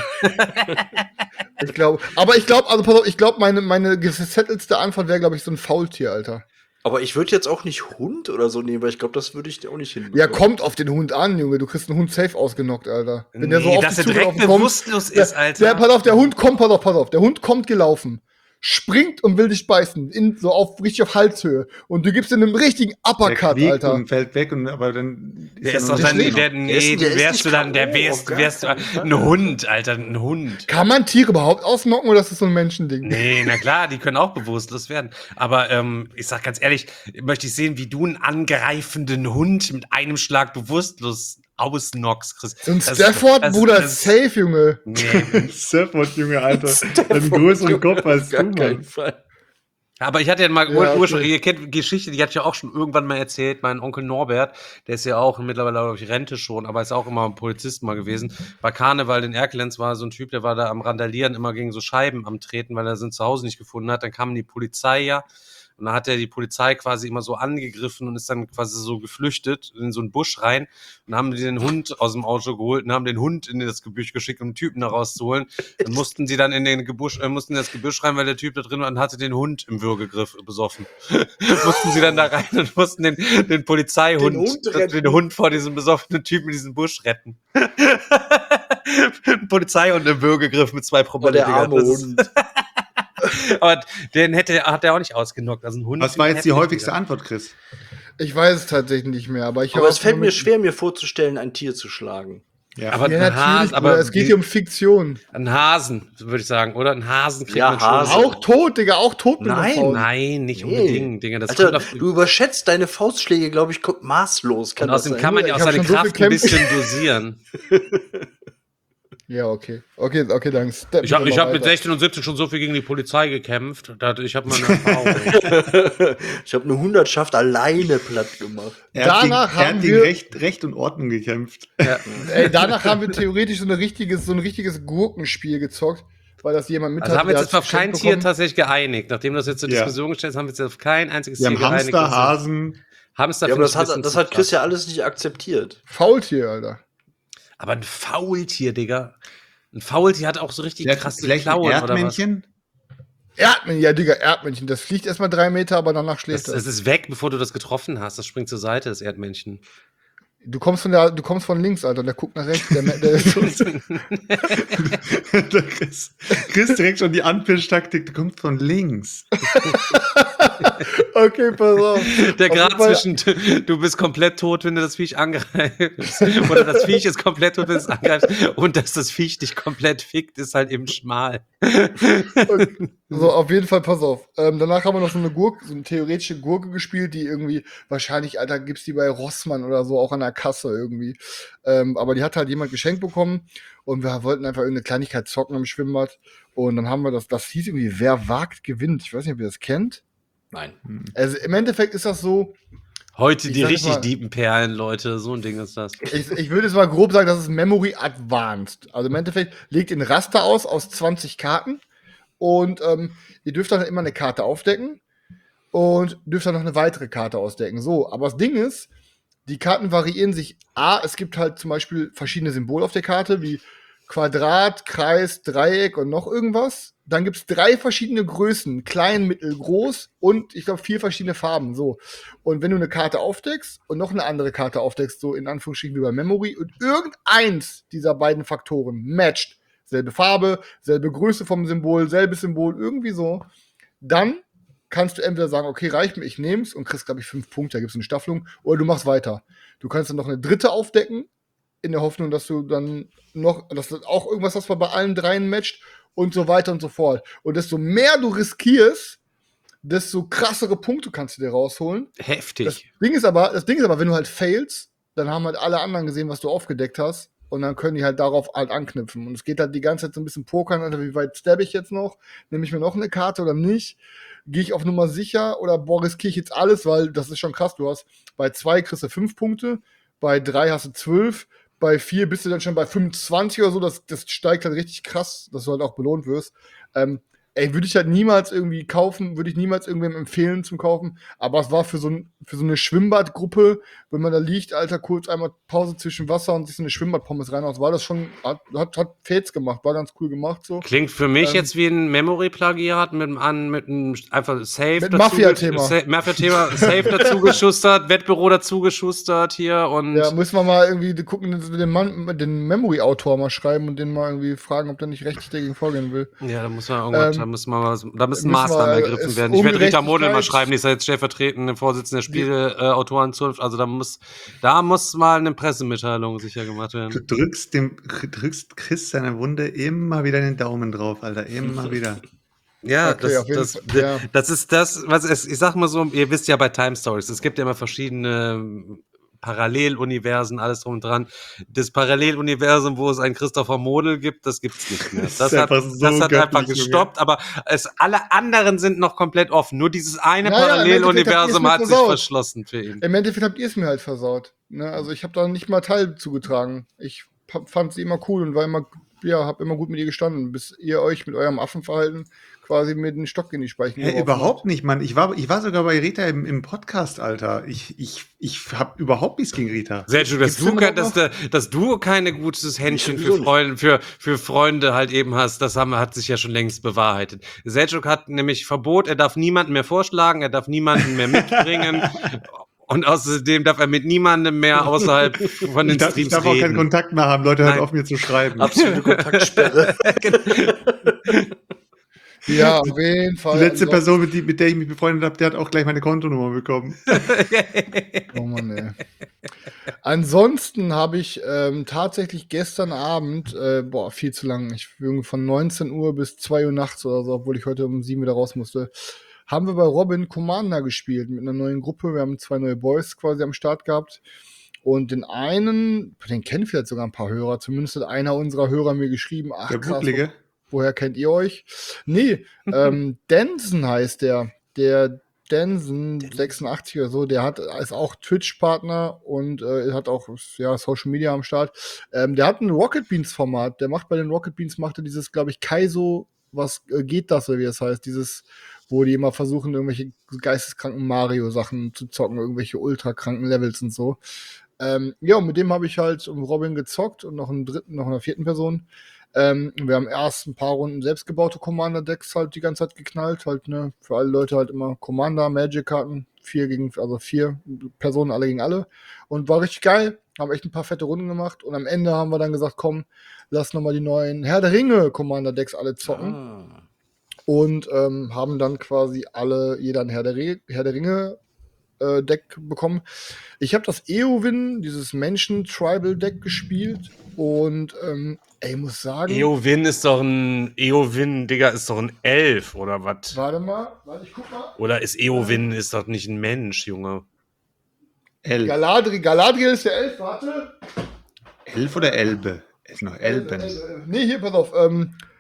Ich glaube, also pass auf, ich glaube, meine gesettelste Antwort wäre, glaube ich, so ein Faultier, Alter. Aber ich würde jetzt auch nicht Hund oder so nehmen, weil ich glaube, das würde ich auch nicht hinbekommen. Ja, kommt auf den Hund an, Junge. Du kriegst einen Hund safe ausgenockt, Alter. Wenn der so auf dass dich er direkt zugelaufen kommt, bewusstlos ist, Alter. pass auf, der Hund kommt, pass auf, der Hund kommt gelaufen, springt und will dich beißen, richtig auf Halshöhe. Und du gibst ihm einen richtigen Der Uppercut, quiekt Alter. und fällt weg, und, aber dann Der er ist noch doch nicht dann, drin. nee, der ist wärst nicht du dann, der K.O., wärst auf du gar keinen ein Hund, Alter, ein Hund. Kann man Tiere überhaupt ausnocken oder ist das so ein Menschending? Nee, na klar, die können auch bewusstlos werden. Aber ich sag ganz ehrlich, möchte ich sehen, wie du einen angreifenden Hund mit einem Schlag bewusstlos ausnockst, Chris. So ein Das- Stafford, das- Bruder, das- safe, Junge. Nee. Surfboard, Junge, Alter. Hat einen größeren Kopf als du, Gar Mann. keinen Fall. Aber ich hatte ja mal Ja, ursprünglich, okay. ihr kennt die Geschichte, die hatte ich ja auch schon irgendwann mal erzählt. Mein Onkel Norbert, der ist ja auch mittlerweile, glaube ich, Rente schon, aber ist auch immer ein Polizist mal gewesen. Bei Karneval in Erkelenz war so ein Typ, der war da am Randalieren, immer gegen so Scheiben am Treten, weil er sein Zuhause nicht gefunden hat. Dann kam die Polizei ja. Und dann hat er die Polizei quasi immer so angegriffen und ist dann quasi so geflüchtet in so einen Busch rein und haben die den Hund aus dem Auto geholt und haben den Hund in das Gebüsch geschickt, um den Typen da rauszuholen. Dann mussten sie dann in den mussten in das Gebüsch rein, weil der Typ da drin war und hatte den Hund im Würgegriff besoffen. Mussten sie dann da rein und mussten den Polizeihund, Den Hund retten. den Hund vor diesem besoffenen Typen in diesem Busch retten. Ein Polizeihund im Würgegriff mit 2 Aber Promille. der Digga. arme Das ist- Hund. Aber den hat er auch nicht ausgenockt. Also ein Hund. Was war jetzt die heftig, häufigste Digga. Antwort, Chris? Ich weiß es tatsächlich nicht mehr, aber ich Aber habe es fällt mir schwer, mir vorzustellen, ein Tier zu schlagen. Ja. Aber Ja, ein natürlich, Hasen, Bruder, es geht hier um Fiktion. ein Hasen, würde ich sagen, oder? Ein Hasen kriegt Ja, man schon. Hasen. Auch tot, Digga, auch tot mit einer Nein, Faust. Nein, nicht Nee. unbedingt, Digga. Das Alter, kommt auf, du überschätzt deine Faustschläge, glaube ich, maßlos. Kann und das außerdem sein? kann man ja auch Ich hab seine schon so Kraft viel ein bisschen dosieren. Ja, okay, dann steppen Ich habe wir mal mit weiter. 16 und 17 schon so viel gegen die Polizei gekämpft. Ich habe meine Erfahrung. Ich habe eine Hundertschaft alleine platt gemacht. Danach er haben hat gegen wir- Recht und Ordnung gekämpft. Ey, danach haben wir theoretisch so ein richtiges Gurkenspiel gezockt, weil das jemand mit Also haben wir der uns jetzt auf hat's kein geschenkt Tier bekommen. tatsächlich geeinigt. Nachdem du das jetzt zur Ja. Diskussion gestellt hast, haben wir uns jetzt auf kein einziges Wir Tier haben geeinigt. Hamster, Hasen. Hamster Ja, aber finde ich ein bisschen das zu hat Chris krass. ja alles nicht akzeptiert. Faultier, Alter. Aber ein Faultier, Digga. Ein Faultier hat auch so richtig krasse Vielleicht ein Klauen, oder was? Erdmännchen? Erdmännchen, ja, Digga, Erdmännchen. Das fliegt erstmal 3 Meter, aber danach Das, schläft das es. ist weg, bevor du das getroffen hast. Das springt zur Seite, das Erdmännchen. Du kommst von links, Alter. Der guckt nach rechts. Der ist Der Chris direkt schon die Anpisch-Taktik, du kommst von links. okay, pass auf. Der Auf Grad jeden Fall- zwischen, du bist komplett tot, wenn du das Viech angreifst, oder das Viech ist komplett tot, wenn du es angreifst, und dass das Viech dich komplett fickt, ist halt eben schmal. So, auf jeden Fall, pass auf. Danach haben wir noch so eine theoretische Gurke gespielt, die irgendwie, wahrscheinlich, Alter, gibt's die bei Rossmann oder so, auch an der Kasse irgendwie. Aber die hat halt jemand geschenkt bekommen und wir wollten einfach irgendeine Kleinigkeit zocken im Schwimmbad. Und dann haben wir das hieß irgendwie, wer wagt, gewinnt. Ich weiß nicht, ob ihr das kennt. Nein. Also im Endeffekt ist das so, Heute Ich die sag jetzt richtig mal- deepen Perlen, Leute. So ein Ding ist das. ich würde jetzt mal grob sagen, das ist Memory Advanced. Also im Endeffekt legt ihr ein Raster aus 20 Karten und ihr dürft dann immer eine Karte aufdecken und dürft dann noch eine weitere Karte ausdecken. So, aber das Ding ist, die Karten variieren sich. Es gibt halt zum Beispiel verschiedene Symbole auf der Karte, wie Quadrat, Kreis, Dreieck und noch irgendwas. Dann gibt es 3 verschiedene Größen, klein, mittel, groß und ich glaube 4 verschiedene Farben. So. Und wenn du eine Karte aufdeckst und noch eine andere Karte aufdeckst, so in Anführungsstrichen wie bei Memory, und irgendeins dieser beiden Faktoren matcht, selbe Farbe, selbe Größe vom Symbol, selbes Symbol, irgendwie so, dann kannst du entweder sagen, okay, reicht mir, ich nehm's und kriegst, glaube ich, 5 Punkte, da gibt's eine Staffelung, oder du machst weiter. Du kannst dann noch eine dritte aufdecken, in der Hoffnung, dass du dann noch, dass du auch irgendwas hast, was bei allen dreien matcht und so weiter und so fort. Und desto mehr du riskierst, desto krassere Punkte kannst du dir rausholen. Heftig. Das Ding ist aber, wenn du halt failst, dann haben halt alle anderen gesehen, was du aufgedeckt hast. Und dann können die halt darauf halt anknüpfen. Und es geht halt die ganze Zeit so ein bisschen pokern, also wie weit stabbe ich jetzt noch? Nehme ich mir noch eine Karte oder nicht? Gehe ich auf Nummer sicher oder riskiere ich jetzt alles? Weil das ist schon krass. Du hast bei 2 kriegst du 5 Punkte, bei 3 hast du 12, bei 4 bist du dann schon bei 25 oder so. Das steigt halt richtig krass, dass du halt auch belohnt wirst. Würde ich halt niemals irgendwie kaufen, würde ich niemals irgendwem empfehlen zum Kaufen. Aber es war für so eine Schwimmbadgruppe, wenn man da liegt, Alter, kurz einmal Pause zwischen Wasser und sich so eine Schwimmbadpommes reinhaut, war das schon, hat Fets gemacht, war ganz cool gemacht so. Klingt für mich jetzt wie ein Memory-Plagiat mit einem einfach Safe Mit Mafia-Thema. Mafia-Thema, Safe dazu geschustert, Wettbüro dazu geschustert hier und. Ja, müssen wir mal irgendwie gucken, den Memory-Autor mal schreiben und den mal irgendwie fragen, ob der nicht rechtlich dagegen vorgehen will. Ja, da muss man irgendwas, da müssen müssen Maßnahmen wir- ergriffen es werden. Ich werde Rita Model mal Ungerechtigkeit- schreiben, die ist ja jetzt stellvertretende Vorsitzende der Spieleautorenzunft. Also da muss mal eine Pressemitteilung sicher gemacht Du werden. drückst Chris seiner Wunde immer wieder den Daumen drauf, Alter. Immer wieder. Ja, Okay, auf jeden Fall, ja. das ist das, ich sag mal so, ihr wisst ja bei Time Stories, es gibt ja immer verschiedene Paralleluniversen, alles drum und dran. Das Paralleluniversum, wo es einen Christopher Model gibt, das gibt's nicht mehr. Das Das ist hat einfach so einfach göttlich, gestoppt, aber alle anderen sind noch komplett offen. Nur dieses eine Naja, im Paralleluniversum Endeffekt habt hat ihr's sich versaut. verschlossen für ihn. Im Endeffekt habt ihr es mir halt versaut. Ne? Also ich habe da nicht mal Teil zugetragen. Ich fand sie immer cool und war immer, hab immer gut mit ihr gestanden, bis ihr euch mit eurem Affenverhalten quasi mit dem Stock in die Speichen Hey, überhaupt nicht, Mann. Ich war sogar bei Rita im Podcast, Alter. Ich hab überhaupt nichts gegen Rita. Sergio, dass du keine gutes Händchen für Freunde halt eben hast, hat sich ja schon längst bewahrheitet. Sergio hat nämlich Verbot, er darf niemanden mehr vorschlagen, er darf niemanden mehr mitbringen. Und außerdem darf er mit niemandem mehr außerhalb von den Ich Streams darf auch keinen reden. Kontakt mehr haben. Leute, hört Nein. auf mir zu schreiben. Absolute Kontaktsperre. Ja, auf jeden Fall. Die letzte Person, mit der ich mich befreundet habe, der hat auch gleich meine Kontonummer bekommen. Oh Mann, ey. Ansonsten habe ich tatsächlich gestern Abend, viel zu lang, von 19 Uhr bis 2 Uhr nachts oder so, obwohl ich heute um 7 wieder raus musste, haben wir bei Robin Commander gespielt mit einer neuen Gruppe. Wir haben 2 neue Boys quasi am Start gehabt. Und den einen, den kennen vielleicht sogar ein paar Hörer, zumindest hat einer unserer Hörer mir geschrieben, ach Der krass, Bucklige. woher kennt ihr euch? Nee, Denson heißt der Denson 86 oder so, ist auch Twitch-Partner und hat auch Social Media am Start. Der hat ein Rocket Beans-Format, bei den Rocket Beans macht er dieses, glaube ich, Kaizo, was geht das, oder wie das heißt, dieses, wo die immer versuchen, irgendwelche geisteskranken Mario-Sachen zu zocken, irgendwelche ultrakranken Levels und so. Und mit dem habe ich halt um Robin gezockt und noch einer 4. Person. Wir haben erst ein paar Runden selbstgebaute Commander-Decks halt die ganze Zeit geknallt, halt, ne, für alle Leute halt immer Commander, Magic-Karten, 4 Personen, alle gegen alle. Und war richtig geil, haben echt ein paar fette Runden gemacht und am Ende haben wir dann gesagt, komm, lass nochmal die neuen Herr der Ringe Commander-Decks alle zocken. Und haben dann quasi jeder ein Herr der Ringe Deck bekommen. Ich habe das Eowyn, dieses Menschen-Tribal-Deck gespielt und ich muss sagen... Eowyn, Digga, ist doch ein Elf, oder was? Warte, ich guck mal. Oder ist Eowyn ist doch nicht ein Mensch, Junge. Galadriel ist der Elf, warte. Elf oder Elbe? Ist noch Elben. Nee, hier, pass auf.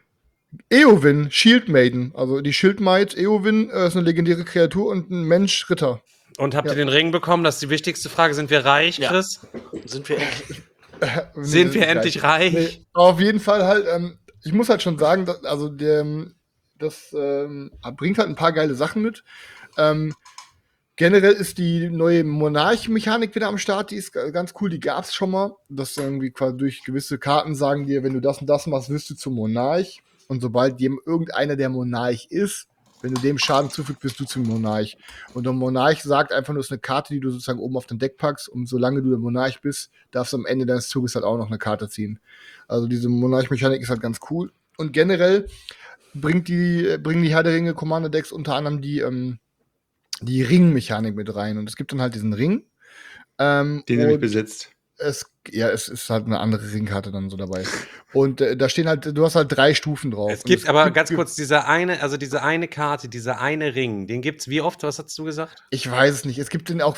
Eowyn, Shield Maiden. Also die Schildmaid Eowyn ist eine legendäre Kreatur und ein Mensch-Ritter. Und habt Ja. ihr den Ring bekommen? Das ist die wichtigste Frage. Sind wir reich, Ja. Chris? Sind wir endlich. Sind wir endlich reich? Nee, auf jeden Fall halt, ich muss halt schon sagen, das bringt halt ein paar geile Sachen mit. Generell ist die neue Monarch-Mechanik wieder am Start, die ist ganz cool, die gab's schon mal. Das irgendwie quasi durch gewisse Karten sagen dir, wenn du das und das machst, wirst du zum Monarch. Und sobald irgendeiner der Monarch ist, wenn du dem Schaden zufügst, bist du zum Monarch. Und der Monarch sagt einfach nur, es ist eine Karte, die du sozusagen oben auf dein Deck packst. Und solange du der Monarch bist, darfst du am Ende deines Zuges halt auch noch eine Karte ziehen. Also diese Monarch-Mechanik ist halt ganz cool. Und generell bringen die Herr der Ringe Commander-Decks unter anderem die Ring-Mechanik mit rein. Und es gibt dann halt diesen Ring. Den er nicht besitzt. Es ist halt eine andere Ringkarte dann so dabei. Und da stehen halt, du hast halt 3 Stufen drauf. Es gibt aber ganz kurz diese eine Karte, dieser eine Ring, den gibt's wie oft? Was hast du gesagt? Ich weiß es nicht. Es gibt ja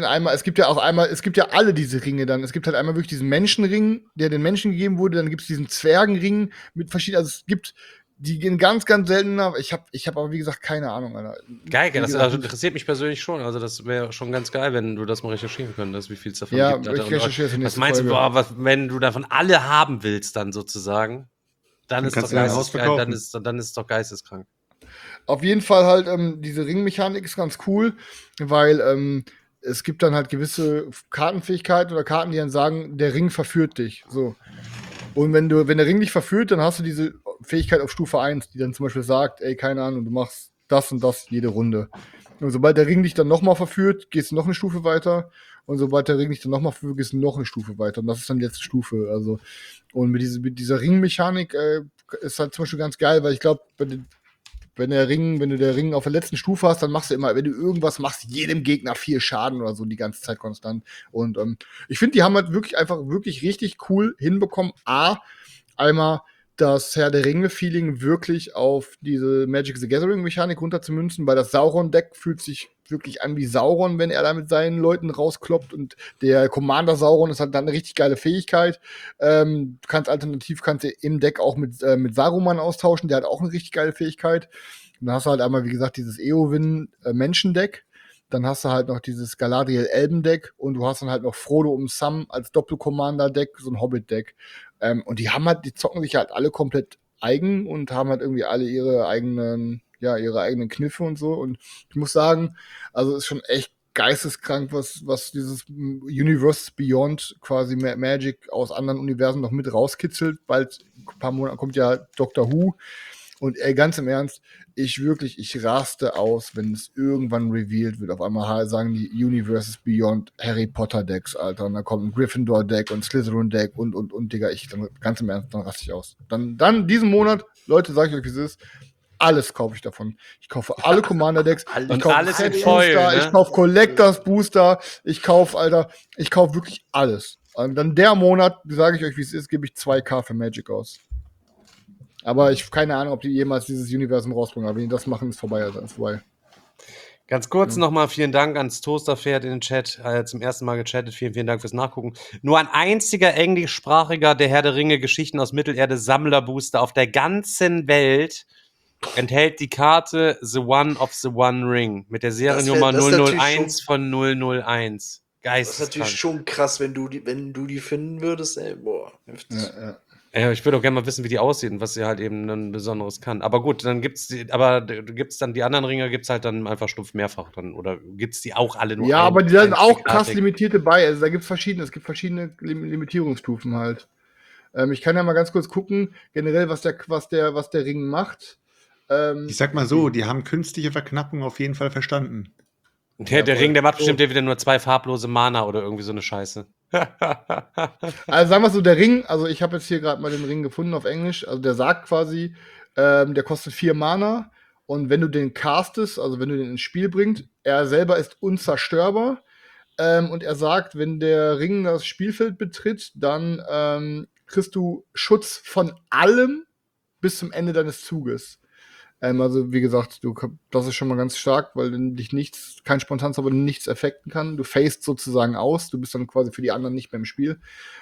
alle diese Ringe dann. Es gibt halt einmal wirklich diesen Menschenring, der den Menschen gegeben wurde, dann gibt es diesen Zwergenring mit verschiedenen, also es gibt die gehen ganz, ganz selten nach. Ich hab aber, wie gesagt, keine Ahnung, Alter. Geil, Wie das gesagt, interessiert mich persönlich schon. Also, das wäre schon ganz geil, wenn du das mal recherchieren könntest, wie viel es davon Ja, gibt. ich recherchiere es in der Was nächsten meinst du, Folge. wenn du davon alle haben willst, dann sozusagen? Dann ist doch kannst du dein Haus geisteskrank. verkaufen. Hm. Dann ist es doch geisteskrank. Auf jeden Fall halt, diese Ringmechanik ist ganz cool, weil es gibt dann halt gewisse Kartenfähigkeiten oder Karten, die dann sagen, der Ring verführt dich. So. Und wenn der Ring dich verführt, dann hast du diese Fähigkeit auf Stufe 1, die dann zum Beispiel sagt, ey, keine Ahnung, du machst das und das jede Runde. Und sobald der Ring dich dann nochmal verführt, gehst du noch eine Stufe weiter. Und sobald der Ring dich dann nochmal verführt, gehst du noch eine Stufe weiter. Und das ist dann die letzte Stufe. Also, und mit dieser Ringmechanik ist halt zum Beispiel ganz geil, weil ich glaube, wenn du der Ring auf der letzten Stufe hast, dann machst du immer, wenn du irgendwas machst, jedem Gegner 4 Schaden oder so die ganze Zeit konstant. Und ich finde, die haben halt wirklich richtig cool hinbekommen. Einmal das Herr der Ringe-Feeling wirklich auf diese Magic the Gathering-Mechanik runterzumünzen, weil das Sauron-Deck fühlt sich wirklich an wie Sauron, wenn er da mit seinen Leuten rauskloppt, und der Commander Sauron ist halt dann eine richtig geile Fähigkeit. Du kannst im Deck auch mit Saruman austauschen, der hat auch eine richtig geile Fähigkeit. Und dann hast du halt einmal, wie gesagt, dieses Eowyn Menschendeck. Dann hast du halt noch dieses Galadriel Elben-Deck und du hast dann halt noch Frodo und Sam als Doppel-Commander-Deck, so ein Hobbit-Deck. Und die zocken sich halt alle komplett eigen und haben halt irgendwie alle ihre eigenen Kniffe und so. Und ich muss sagen, also ist schon echt geisteskrank, was dieses Universe Beyond quasi Magic aus anderen Universen noch mit rauskitzelt. Bald ein paar Monate kommt ja Doctor Who. Und ey, ganz im Ernst, ich raste aus, wenn es irgendwann revealed wird. Auf einmal sagen die Universes Beyond Harry Potter Decks, Alter. Und dann kommt ein Gryffindor Deck und Slytherin Deck und, Digga, ganz im Ernst, dann raste ich aus. Dann diesen Monat, Leute, sag ich euch, wie es ist, alles kaufe ich davon. Ich kaufe alle Commander Decks. Und alles in Foil, Booster, ne? Ich kaufe Collectors Booster. Ich kaufe wirklich alles. Und dann der Monat, sage ich euch, wie es ist, gebe ich 2K für Magic aus. Aber ich habe keine Ahnung, ob die jemals dieses Universum rausbringen. Aber wenn die das machen, ist vorbei. Also ist vorbei. Ganz kurz nochmal vielen Dank ans Toasterpferd in den Chat. Zum ersten Mal gechattet. Vielen Dank fürs Nachgucken. Nur ein einziger englischsprachiger der Herr der Ringe Geschichten aus Mittelerde Sammlerbooster auf der ganzen Welt enthält die Karte The One of the One Ring mit der Seriennummer das ist natürlich 001 von 001. Das ist natürlich Geisteskrank. schon krass, wenn du die finden würdest, ey, boah, heftig. Ja. Ja, ich würde auch gerne mal wissen, wie die aussehen, was sie halt eben ein Besonderes kann. Aber gut, dann gibt's die anderen Ringe gibt's halt dann einfach stumpf mehrfach dann, oder gibt's die auch alle nur? Ja, aber die sind auch krass einzigartig? limitierte bei. Also da gibt es gibt verschiedene Limitierungsstufen halt. Ich kann ja mal ganz kurz gucken, generell, was der Ring macht. Ich sag mal so, die haben künstliche Verknappung auf jeden Fall verstanden. Der Ring, der macht bestimmt wieder nur 2 farblose Mana oder irgendwie so eine Scheiße. Also sagen wir so, der Ring, also ich habe jetzt hier gerade mal den Ring gefunden auf Englisch, also der sagt quasi, der kostet 4 Mana, und wenn du den castest, also wenn du den ins Spiel bringst, er selber ist unzerstörbar, und er sagt, wenn der Ring das Spielfeld betritt, dann kriegst du Schutz von allem bis zum Ende deines Zuges. Also, wie gesagt, das ist schon mal ganz stark, weil dich kein Spontanes, aber nichts affekten kann. Du facest sozusagen aus, du bist dann quasi für die anderen nicht mehr im Spiel.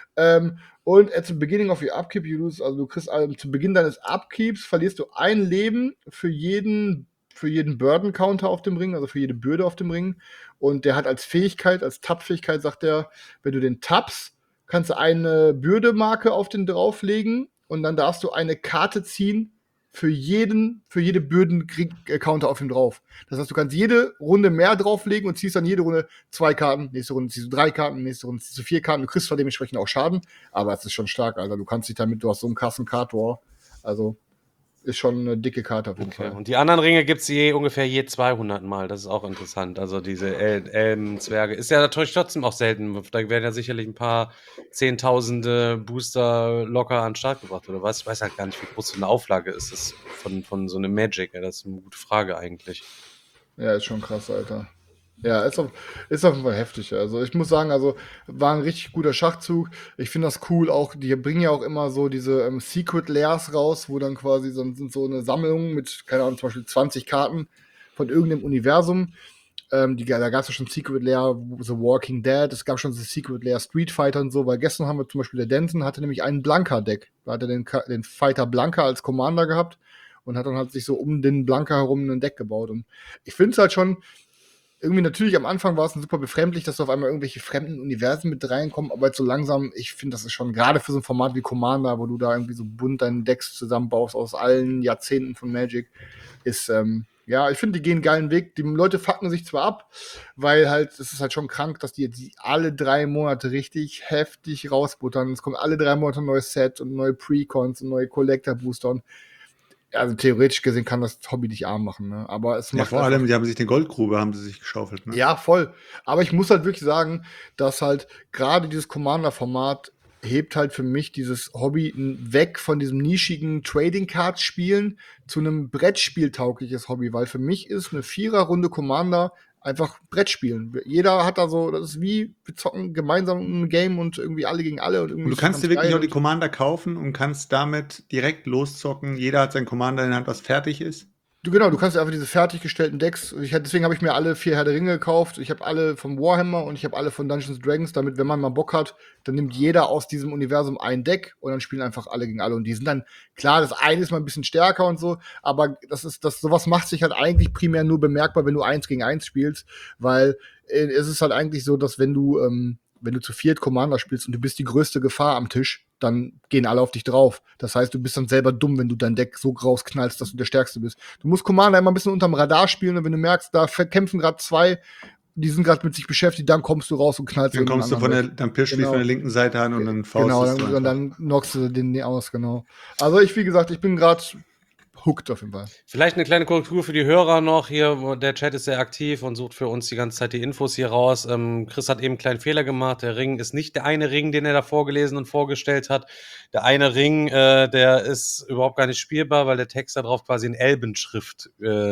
Und at the beginning of your upkeep, also du kriegst zu Beginn deines Upkeeps verlierst du ein Leben für jeden Burden-Counter auf dem Ring, also für jede Bürde auf dem Ring. Und der hat als Tab-Fähigkeit, sagt er, wenn du den tappst, kannst du eine Bürdemarke auf den drauflegen und dann darfst du eine Karte ziehen für jede Bürden-Counter auf ihm drauf. Das heißt, du kannst jede Runde mehr drauflegen und ziehst dann jede Runde 2 Karten, nächste Runde ziehst du 3 Karten, nächste Runde ziehst du 4 Karten. Du kriegst zwar dementsprechend auch Schaden, aber es ist schon stark, Alter. Du kannst dich damit, du hast so einen krassen Card-Draw. Also ist schon eine dicke Karte auf jeden Fall. Und die anderen Ringe gibt es ungefähr je 200 Mal. Das ist auch interessant. Also diese Elben-Zwerge. Ist ja natürlich trotzdem auch selten. Da werden ja sicherlich ein paar Zehntausende Booster locker an den Start gebracht oder was. Ich weiß halt gar nicht, wie groß so eine Auflage ist das von so einem Magic. Ja, das ist eine gute Frage eigentlich. Ja, ist schon krass, Alter. Ja, ist auf jeden Fall heftig. Also ich muss sagen, war ein richtig guter Schachzug. Ich finde das cool. Auch die bringen ja auch immer so diese Secret Lairs raus, wo dann quasi sind so eine Sammlung mit, keine Ahnung, zum Beispiel 20 Karten von irgendeinem Universum. Da gab es ja schon Secret Lair The Walking Dead. Es gab schon so Secret Lair Street Fighter und so. Weil gestern haben wir zum Beispiel, der Denton hatte nämlich einen Blanka-Deck. Da hat er den Fighter Blanka als Commander gehabt und hat dann halt sich so um den Blanka herum ein Deck gebaut. Und ich finde es halt schon irgendwie, natürlich am Anfang war es super befremdlich, dass da auf einmal irgendwelche fremden Universen mit reinkommen, aber jetzt so langsam, ich finde, das ist schon gerade für so ein Format wie Commander, wo du da irgendwie so bunt deine Decks zusammenbaust aus allen Jahrzehnten von Magic, ist, ich finde, die gehen einen geilen Weg. Die Leute fucken sich zwar ab, weil halt, es ist halt schon krank, dass die jetzt alle 3 Monate richtig heftig rausbuttern. Es kommt alle 3 Monate ein neues Set und neue Precons und neue Collector-Booster und also theoretisch gesehen kann das Hobby dich arm machen, ne? Aber es macht vor allem, die haben sich eine Goldgrube, haben sie sich geschaufelt, ne? Ja, voll. Aber ich muss halt wirklich sagen, dass halt gerade dieses Commander-Format hebt halt für mich dieses Hobby weg von diesem nischigen Trading-Cards-Spielen zu einem Brettspiel-taugliches Hobby, weil für mich ist eine 4er-Runde Commander einfach Brettspielen. Jeder hat da so, das ist wie, wir zocken gemeinsam ein Game und irgendwie alle gegen alle. Und du kannst dir wirklich auch die Commander kaufen und kannst damit direkt loszocken. Jeder hat seinen Commander in der Hand, was fertig ist. Du kannst einfach diese fertiggestellten Decks, deswegen habe ich mir alle 4 Herr der Ringe gekauft, ich habe alle vom Warhammer und ich habe alle von Dungeons & Dragons, damit, wenn man mal Bock hat, dann nimmt jeder aus diesem Universum ein Deck und dann spielen einfach alle gegen alle und die sind dann, klar, das eine ist mal ein bisschen stärker und so, aber sowas macht sich halt eigentlich primär nur bemerkbar, wenn du 1 gegen 1 spielst, weil es ist halt eigentlich so, dass wenn du zu 4 Commander spielst und du bist die größte Gefahr am Tisch, dann gehen alle auf dich drauf. Das heißt, du bist dann selber dumm, wenn du dein Deck so rausknallst, dass du der Stärkste bist. Du musst Commander immer ein bisschen unterm Radar spielen und wenn du merkst, da kämpfen gerade 2, die sind gerade mit sich beschäftigt, dann kommst du raus und knallst. Dann kommst du dann pirschst du von der linken Seite an und dann faust du. Genau, und dann knockst du den aus, genau. Also wie gesagt, ich bin gerade hooked auf jeden Fall. Vielleicht eine kleine Korrektur für die Hörer noch hier. Der Chat ist sehr aktiv und sucht für uns die ganze Zeit die Infos hier raus. Chris hat eben einen kleinen Fehler gemacht. Der Ring ist nicht der eine Ring, den er da vorgelesen und vorgestellt hat. Der eine Ring, der ist überhaupt gar nicht spielbar, weil der Text da drauf quasi in Elbenschrift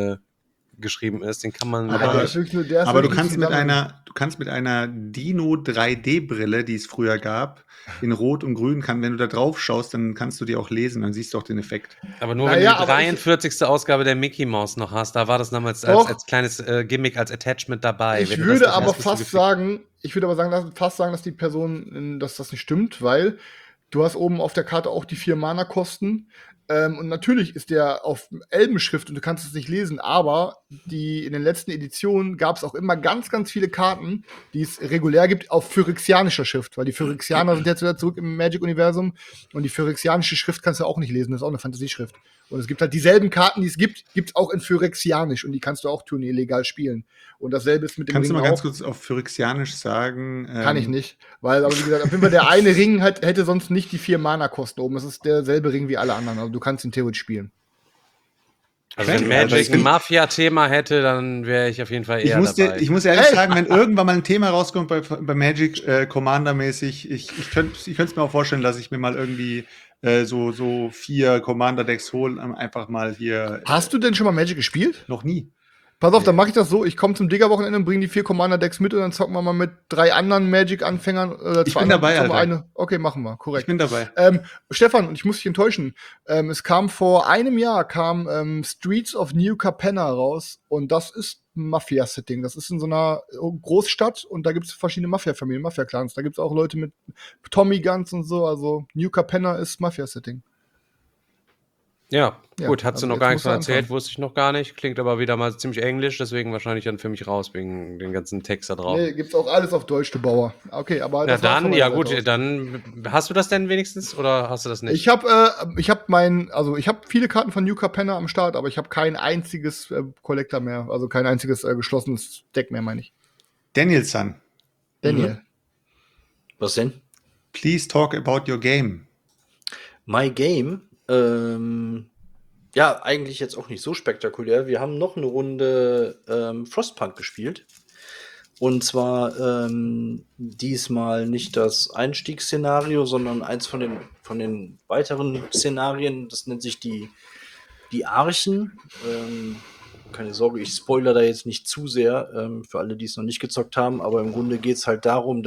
geschrieben ist. Den kann man. Aber du kannst mit einer Dino 3D-Brille, die es früher gab, in Rot und Grün, wenn du da drauf schaust, dann kannst du die auch lesen, dann siehst du auch den Effekt. Aber nur wenn du die 43. Ausgabe der Mickey Mouse noch hast, da war das damals als kleines Gimmick, als Attachment dabei. Ich würde aber fast sagen, dass die Person, dass das nicht stimmt, weil du hast oben auf der Karte auch die 4 Mana-Kosten. Und natürlich ist der auf Elbenschrift und du kannst es nicht lesen, aber in den letzten Editionen gab es auch immer ganz, ganz viele Karten, die es regulär gibt, auf phyrexianischer Schrift, weil die Phyrexianer sind jetzt wieder zurück im Magic-Universum und die phyrexianische Schrift kannst du auch nicht lesen, das ist auch eine Fantasieschrift. Und es gibt halt dieselben Karten, die es gibt es auch in Phyrexianisch und die kannst du auch turnierlegal spielen. Und dasselbe ist mit dem Ring. Kannst du mal ganz kurz auf Phyrexianisch sagen? Kann ich nicht, weil, aber wie gesagt, auf jeden Fall der eine Ring hätte sonst nicht die 4 Mana-Kosten oben. Das ist derselbe Ring wie alle anderen, also du kannst ihn theoretisch spielen. Also wenn Magic ein Mafia-Thema hätte, dann wäre ich auf jeden Fall eher dabei. Ich muss ehrlich sagen, wenn irgendwann mal ein Thema rauskommt bei Magic Commander-mäßig, ich könnte es mir auch vorstellen, dass ich mir mal irgendwie so 4 Commander-Decks hole, einfach mal hier. Hast du denn schon mal Magic gespielt? Noch nie. Pass auf, dann mache ich das so, ich komme zum Digger-Wochenende und bringe die 4 Commander-Decks mit und dann zocken wir mal mit 3 anderen Magic-Anfängern oder Ich 2 bin anderen. dabei, zocken wir Alter. eine. Okay, machen wir, Ich korrekt. bin dabei. Stefan, ich muss dich enttäuschen. Es kam vor einem Jahr Streets of New Capenna raus und das ist ein Mafia-Setting. Das ist in so einer Großstadt und da gibt es verschiedene Mafia-Familien, Mafia-Clans. Da gibt es auch Leute mit Tommy Guns und so. Also New Capenna ist Mafia-Setting. Ja, Ja, gut, hat sie also noch jetzt gar musst nichts du von erzählt, anfangen. wusste ich noch gar nicht. Klingt aber wieder mal ziemlich englisch, deswegen wahrscheinlich dann für mich raus, wegen den ganzen Text da drauf. Nee, gibt's auch alles auf Deutsch, du Bauer. Okay, aber Ja, das war's von dann, meiner ja Seite gut, aus. dann hast du das denn wenigstens oder hast du das nicht? Ich habe viele Karten von New Capenna am Start, aber ich habe kein einziges Collector mehr, also kein einziges geschlossenes Deck mehr, meine ich. Danielson, Daniel. Was denn? please talk about your game. My Game, ja, eigentlich jetzt auch nicht so spektakulär. Wir haben noch eine Runde Frostpunk gespielt. Und zwar diesmal nicht das Einstiegsszenario, sondern eins von den weiteren Szenarien. Das nennt sich die Archen. Keine Sorge, ich spoilere da jetzt nicht zu sehr für alle, die es noch nicht gezockt haben. Aber im Grunde geht es halt darum,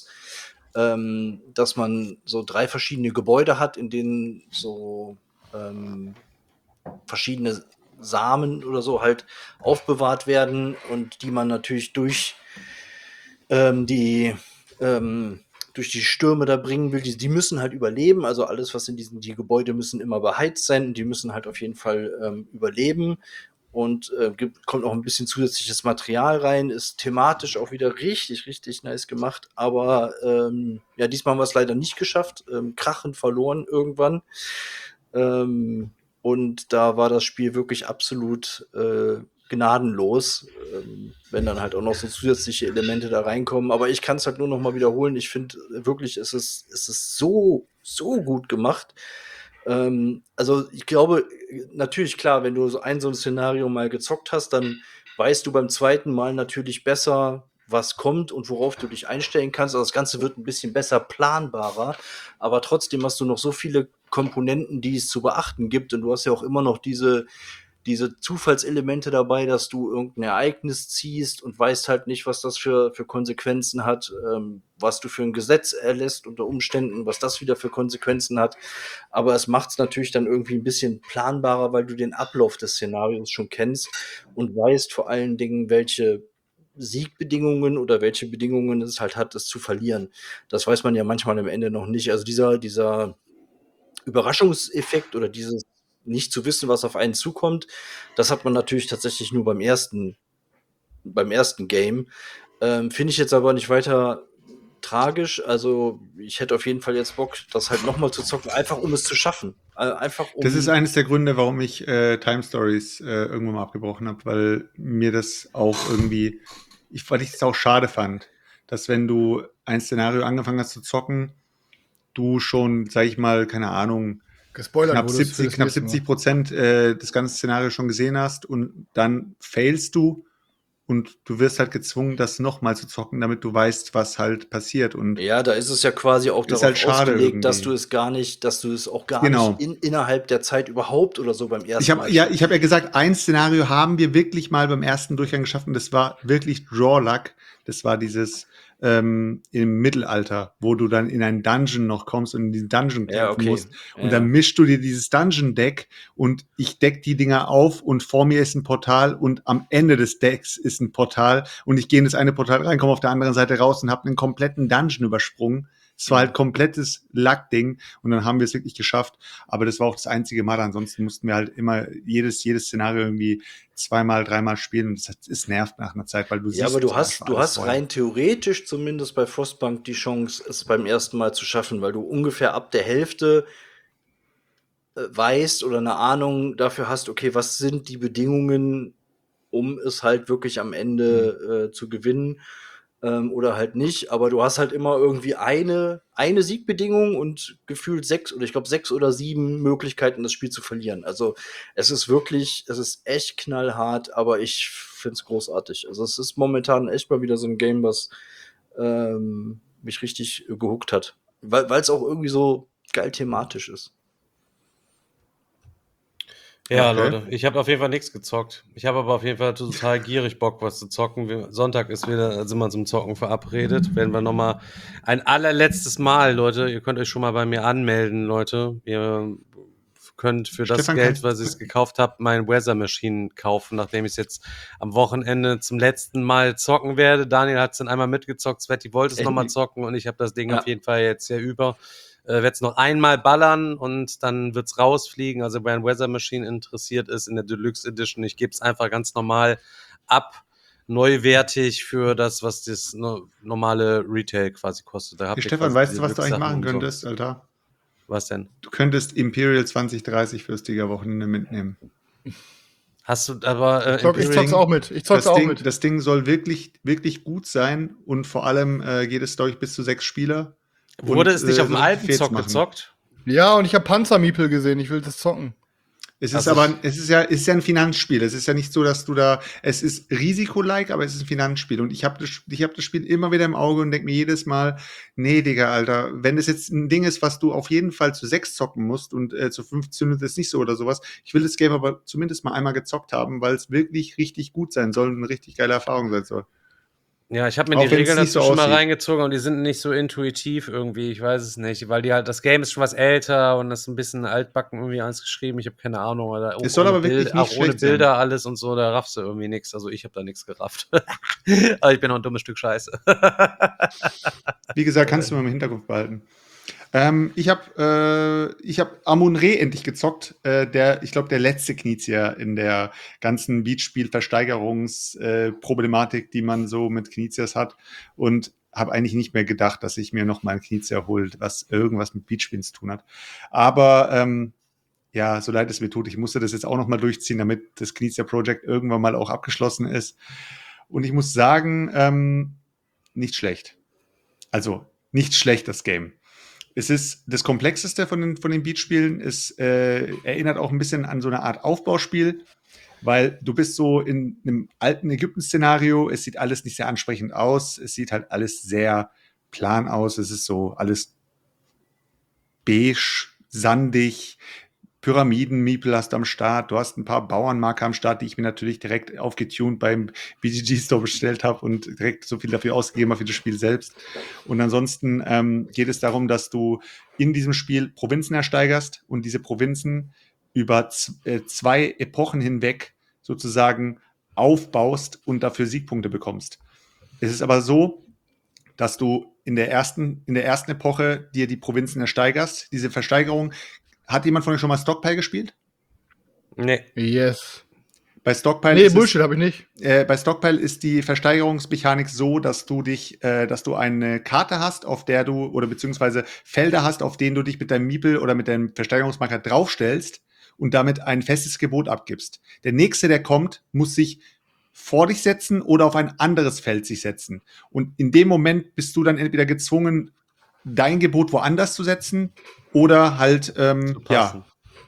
dass man so 3 verschiedene Gebäude hat, in denen so verschiedene Samen oder so halt aufbewahrt werden und die man natürlich durch die Stürme da bringen will. Die müssen halt überleben. Also alles, was in die Gebäude müssen immer beheizt sein und die müssen halt auf jeden Fall überleben. Und kommt auch ein bisschen zusätzliches Material rein, ist thematisch auch wieder richtig, richtig nice gemacht. Aber ja, diesmal haben wir es leider nicht geschafft. Krachend verloren irgendwann. Und da war das Spiel wirklich absolut gnadenlos, wenn dann halt auch noch so zusätzliche Elemente da reinkommen. Aber ich kann es halt nur noch mal wiederholen. Ich finde wirklich, es ist so gut gemacht. Also ich glaube, natürlich klar, wenn du so ein Szenario mal gezockt hast, dann weißt du beim zweiten Mal natürlich besser, was kommt und worauf du dich einstellen kannst. Also das Ganze wird ein bisschen besser planbarer, aber trotzdem hast du noch so viele Komponenten, die es zu beachten gibt. Und du hast ja auch immer noch diese Zufallselemente dabei, dass du irgendein Ereignis ziehst und weißt halt nicht, was das für Konsequenzen hat, was du für ein Gesetz erlässt unter Umständen, was das wieder für Konsequenzen hat. Aber es macht es natürlich dann irgendwie ein bisschen planbarer, weil du den Ablauf des Szenarios schon kennst und weißt vor allen Dingen, welche Siegbedingungen oder welche Bedingungen es halt hat, es zu verlieren. Das weiß man ja manchmal am Ende noch nicht. Also dieser Überraschungseffekt oder dieses nicht zu wissen, was auf einen zukommt, das hat man natürlich tatsächlich nur beim ersten Game. Finde ich jetzt aber nicht weiter tragisch. Also ich hätte auf jeden Fall jetzt Bock, das halt noch mal zu zocken, einfach um es zu schaffen. Einfach um. Das ist eines der Gründe, warum ich Time Stories irgendwann mal abgebrochen habe, weil mir das auch irgendwie, weil ich es auch schade fand, dass wenn du ein Szenario angefangen hast zu zocken, du schon, sag ich mal, keine Ahnung, Gespoilert knapp wurdest für 70, das nächste Mal. 70% des ganzen Szenarios schon gesehen hast und dann failst du und du wirst halt gezwungen, das nochmal zu zocken, damit du weißt, was halt passiert. Und Ja, da ist es ja quasi auch Ist darauf halt schade ausgelegt, dass irgendwie. du es auch gar Genau. nicht innerhalb der Zeit überhaupt oder so beim ersten Ich habe Mal ja, schaffst. ich hab ja gesagt, ein Szenario haben wir wirklich mal beim ersten Durchgang geschafft und das war wirklich Draw Luck. Das war dieses im Mittelalter, wo du dann in einen Dungeon noch kommst und in diesen Dungeon Ja, kämpfen okay. musst. Ja. Und dann mischst du dir dieses Dungeon-Deck und ich deck die Dinger auf und vor mir ist ein Portal und am Ende des Decks ist ein Portal und ich gehe in das eine Portal rein, komme auf der anderen Seite raus und habe einen kompletten Dungeon übersprungen. Es war halt komplettes Luck-Ding und dann haben wir es wirklich geschafft. Aber das war auch das einzige Mal. Ansonsten mussten wir halt immer jedes Szenario irgendwie 2-mal, 3-mal spielen und es nervt nach einer Zeit, weil du Ja, siehst aber du ja schon hast alles vorher. rein theoretisch zumindest bei Frostpunk die Chance, es beim ersten Mal zu schaffen, weil du ungefähr ab der Hälfte weißt oder eine Ahnung dafür hast, okay, was sind die Bedingungen, um es halt wirklich am Ende zu gewinnen oder halt nicht. Aber du hast halt immer irgendwie eine Siegbedingung und gefühlt 6 oder 7 Möglichkeiten, das Spiel zu verlieren. Also es ist echt knallhart, aber ich finde es großartig. Also es ist momentan echt mal wieder so ein Game, was mich richtig gehuckt hat. Weil es auch irgendwie so geil thematisch ist. Ja, Okay. Leute, ich habe auf jeden Fall nichts gezockt. Ich habe aber auf jeden Fall total gierig Bock, was zu zocken. Sonntag sind wir zum Zocken verabredet. Werden wir nochmal ein allerletztes Mal, Leute. Ihr könnt euch schon mal bei mir anmelden, Leute. Ihr könnt für das Stefan, Geld, was ich gekauft habe, mein Weather Machine kaufen, nachdem ich es jetzt am Wochenende zum letzten Mal zocken werde. Daniel hat es dann einmal mitgezockt, Sveti wollte es Echt? nochmal zocken und ich habe das Ding Ja. auf jeden Fall jetzt hier über. Werde es noch einmal ballern und dann wird's rausfliegen. Also wer ein Weather Machine interessiert ist in der Deluxe Edition, ich gebe es einfach ganz normal ab, neuwertig für das, was das normale Retail quasi kostet. Da habt ihr Stefan, quasi weißt die du, was du eigentlich Deluxe-Sachen machen umsonst. könntest, Alter? Was denn? Du könntest Imperial 2030 fürs Tiger-Wochenende mitnehmen. Hast du aber Ich zock's Imperial- auch mit. Ich zock's auch mit. Das Ding soll wirklich, wirklich gut sein und vor allem geht es, glaube ich, bis zu 6 Spieler. wurde Und, es nicht auf dem so alten Fets Zock machen. gezockt? Ja, und ich habe Panzermiepel gesehen. Ich will das zocken. Es ist Also aber, es ist ja ein Finanzspiel. Es ist ja nicht so, dass du da, es ist Risiko-like, aber es ist ein Finanzspiel. Und ich habe das Spiel immer wieder im Auge und denke mir jedes Mal, nee, Digga, Alter, wenn es jetzt ein Ding ist, was du auf jeden Fall zu 6 zocken musst und zu 5 zündet es nicht so oder sowas. Ich will das Game aber zumindest mal einmal gezockt haben, weil es wirklich richtig gut sein soll und eine richtig geile Erfahrung sein soll. Ja, ich habe mir Auch die wenn's Regeln nicht dazu so schon mal aussieht. reingezogen und die sind nicht so intuitiv irgendwie, ich weiß es nicht, weil die halt, das Game ist schon was älter und das ist ein bisschen altbacken irgendwie alles geschrieben, ich habe keine Ahnung, oder Es soll aber wirklich nicht auch ohne schlecht sein. Bilder alles und so, da raffst du irgendwie nichts, also ich habe da nichts gerafft. Aber ich bin auch ein dummes Stück Scheiße. Wie gesagt, kannst du mal im Hinterkopf behalten. Ich habe Amun-Re endlich gezockt. Ich glaube, der letzte Knizia in der ganzen Beatspiel-Versteigerungsproblematik, die man so mit Knizias hat. Und habe eigentlich nicht mehr gedacht, dass ich mir noch mal ein Knizia holt, was irgendwas mit Beatspielen zu tun hat. Aber ja, so leid es mir tut, ich musste das jetzt auch noch mal durchziehen, damit das Knizia Project irgendwann mal auch abgeschlossen ist. Und ich muss sagen, nicht schlecht. Also nicht schlecht, das Game. Es ist das komplexeste von den Beatspielen. Es erinnert auch ein bisschen an so eine Art Aufbauspiel, weil du bist so in einem alten Ägypten-Szenario. Es sieht alles nicht sehr ansprechend aus. Es sieht halt alles sehr plan aus. Es ist so alles beige, sandig. Pyramiden-Miepel hast du am Start. Du hast ein paar Bauernmarker am Start, die ich mir natürlich direkt aufgetunt beim BGG-Store bestellt habe und direkt so viel dafür ausgegeben habe für das Spiel selbst. Und ansonsten geht es darum, dass du in diesem Spiel Provinzen ersteigerst und diese Provinzen über 2 Epochen hinweg sozusagen aufbaust und dafür Siegpunkte bekommst. Es ist aber so, dass du in der ersten Epoche dir die Provinzen ersteigerst. Diese Versteigerung. Hat jemand von euch schon mal Stockpile gespielt? Nee. Yes. Bei Stockpile Nee, ist Bullshit habe ich nicht. bei Stockpile ist die Versteigerungsmechanik so, dass du eine Karte hast, auf der du, oder beziehungsweise Felder hast, auf denen du dich mit deinem Miepel oder mit deinem Versteigerungsmarker draufstellst und damit ein festes Gebot abgibst. Der nächste, der kommt, muss sich vor dich setzen oder auf ein anderes Feld sich setzen. Und in dem Moment bist du dann entweder gezwungen, dein Gebot woanders zu setzen oder halt, passen.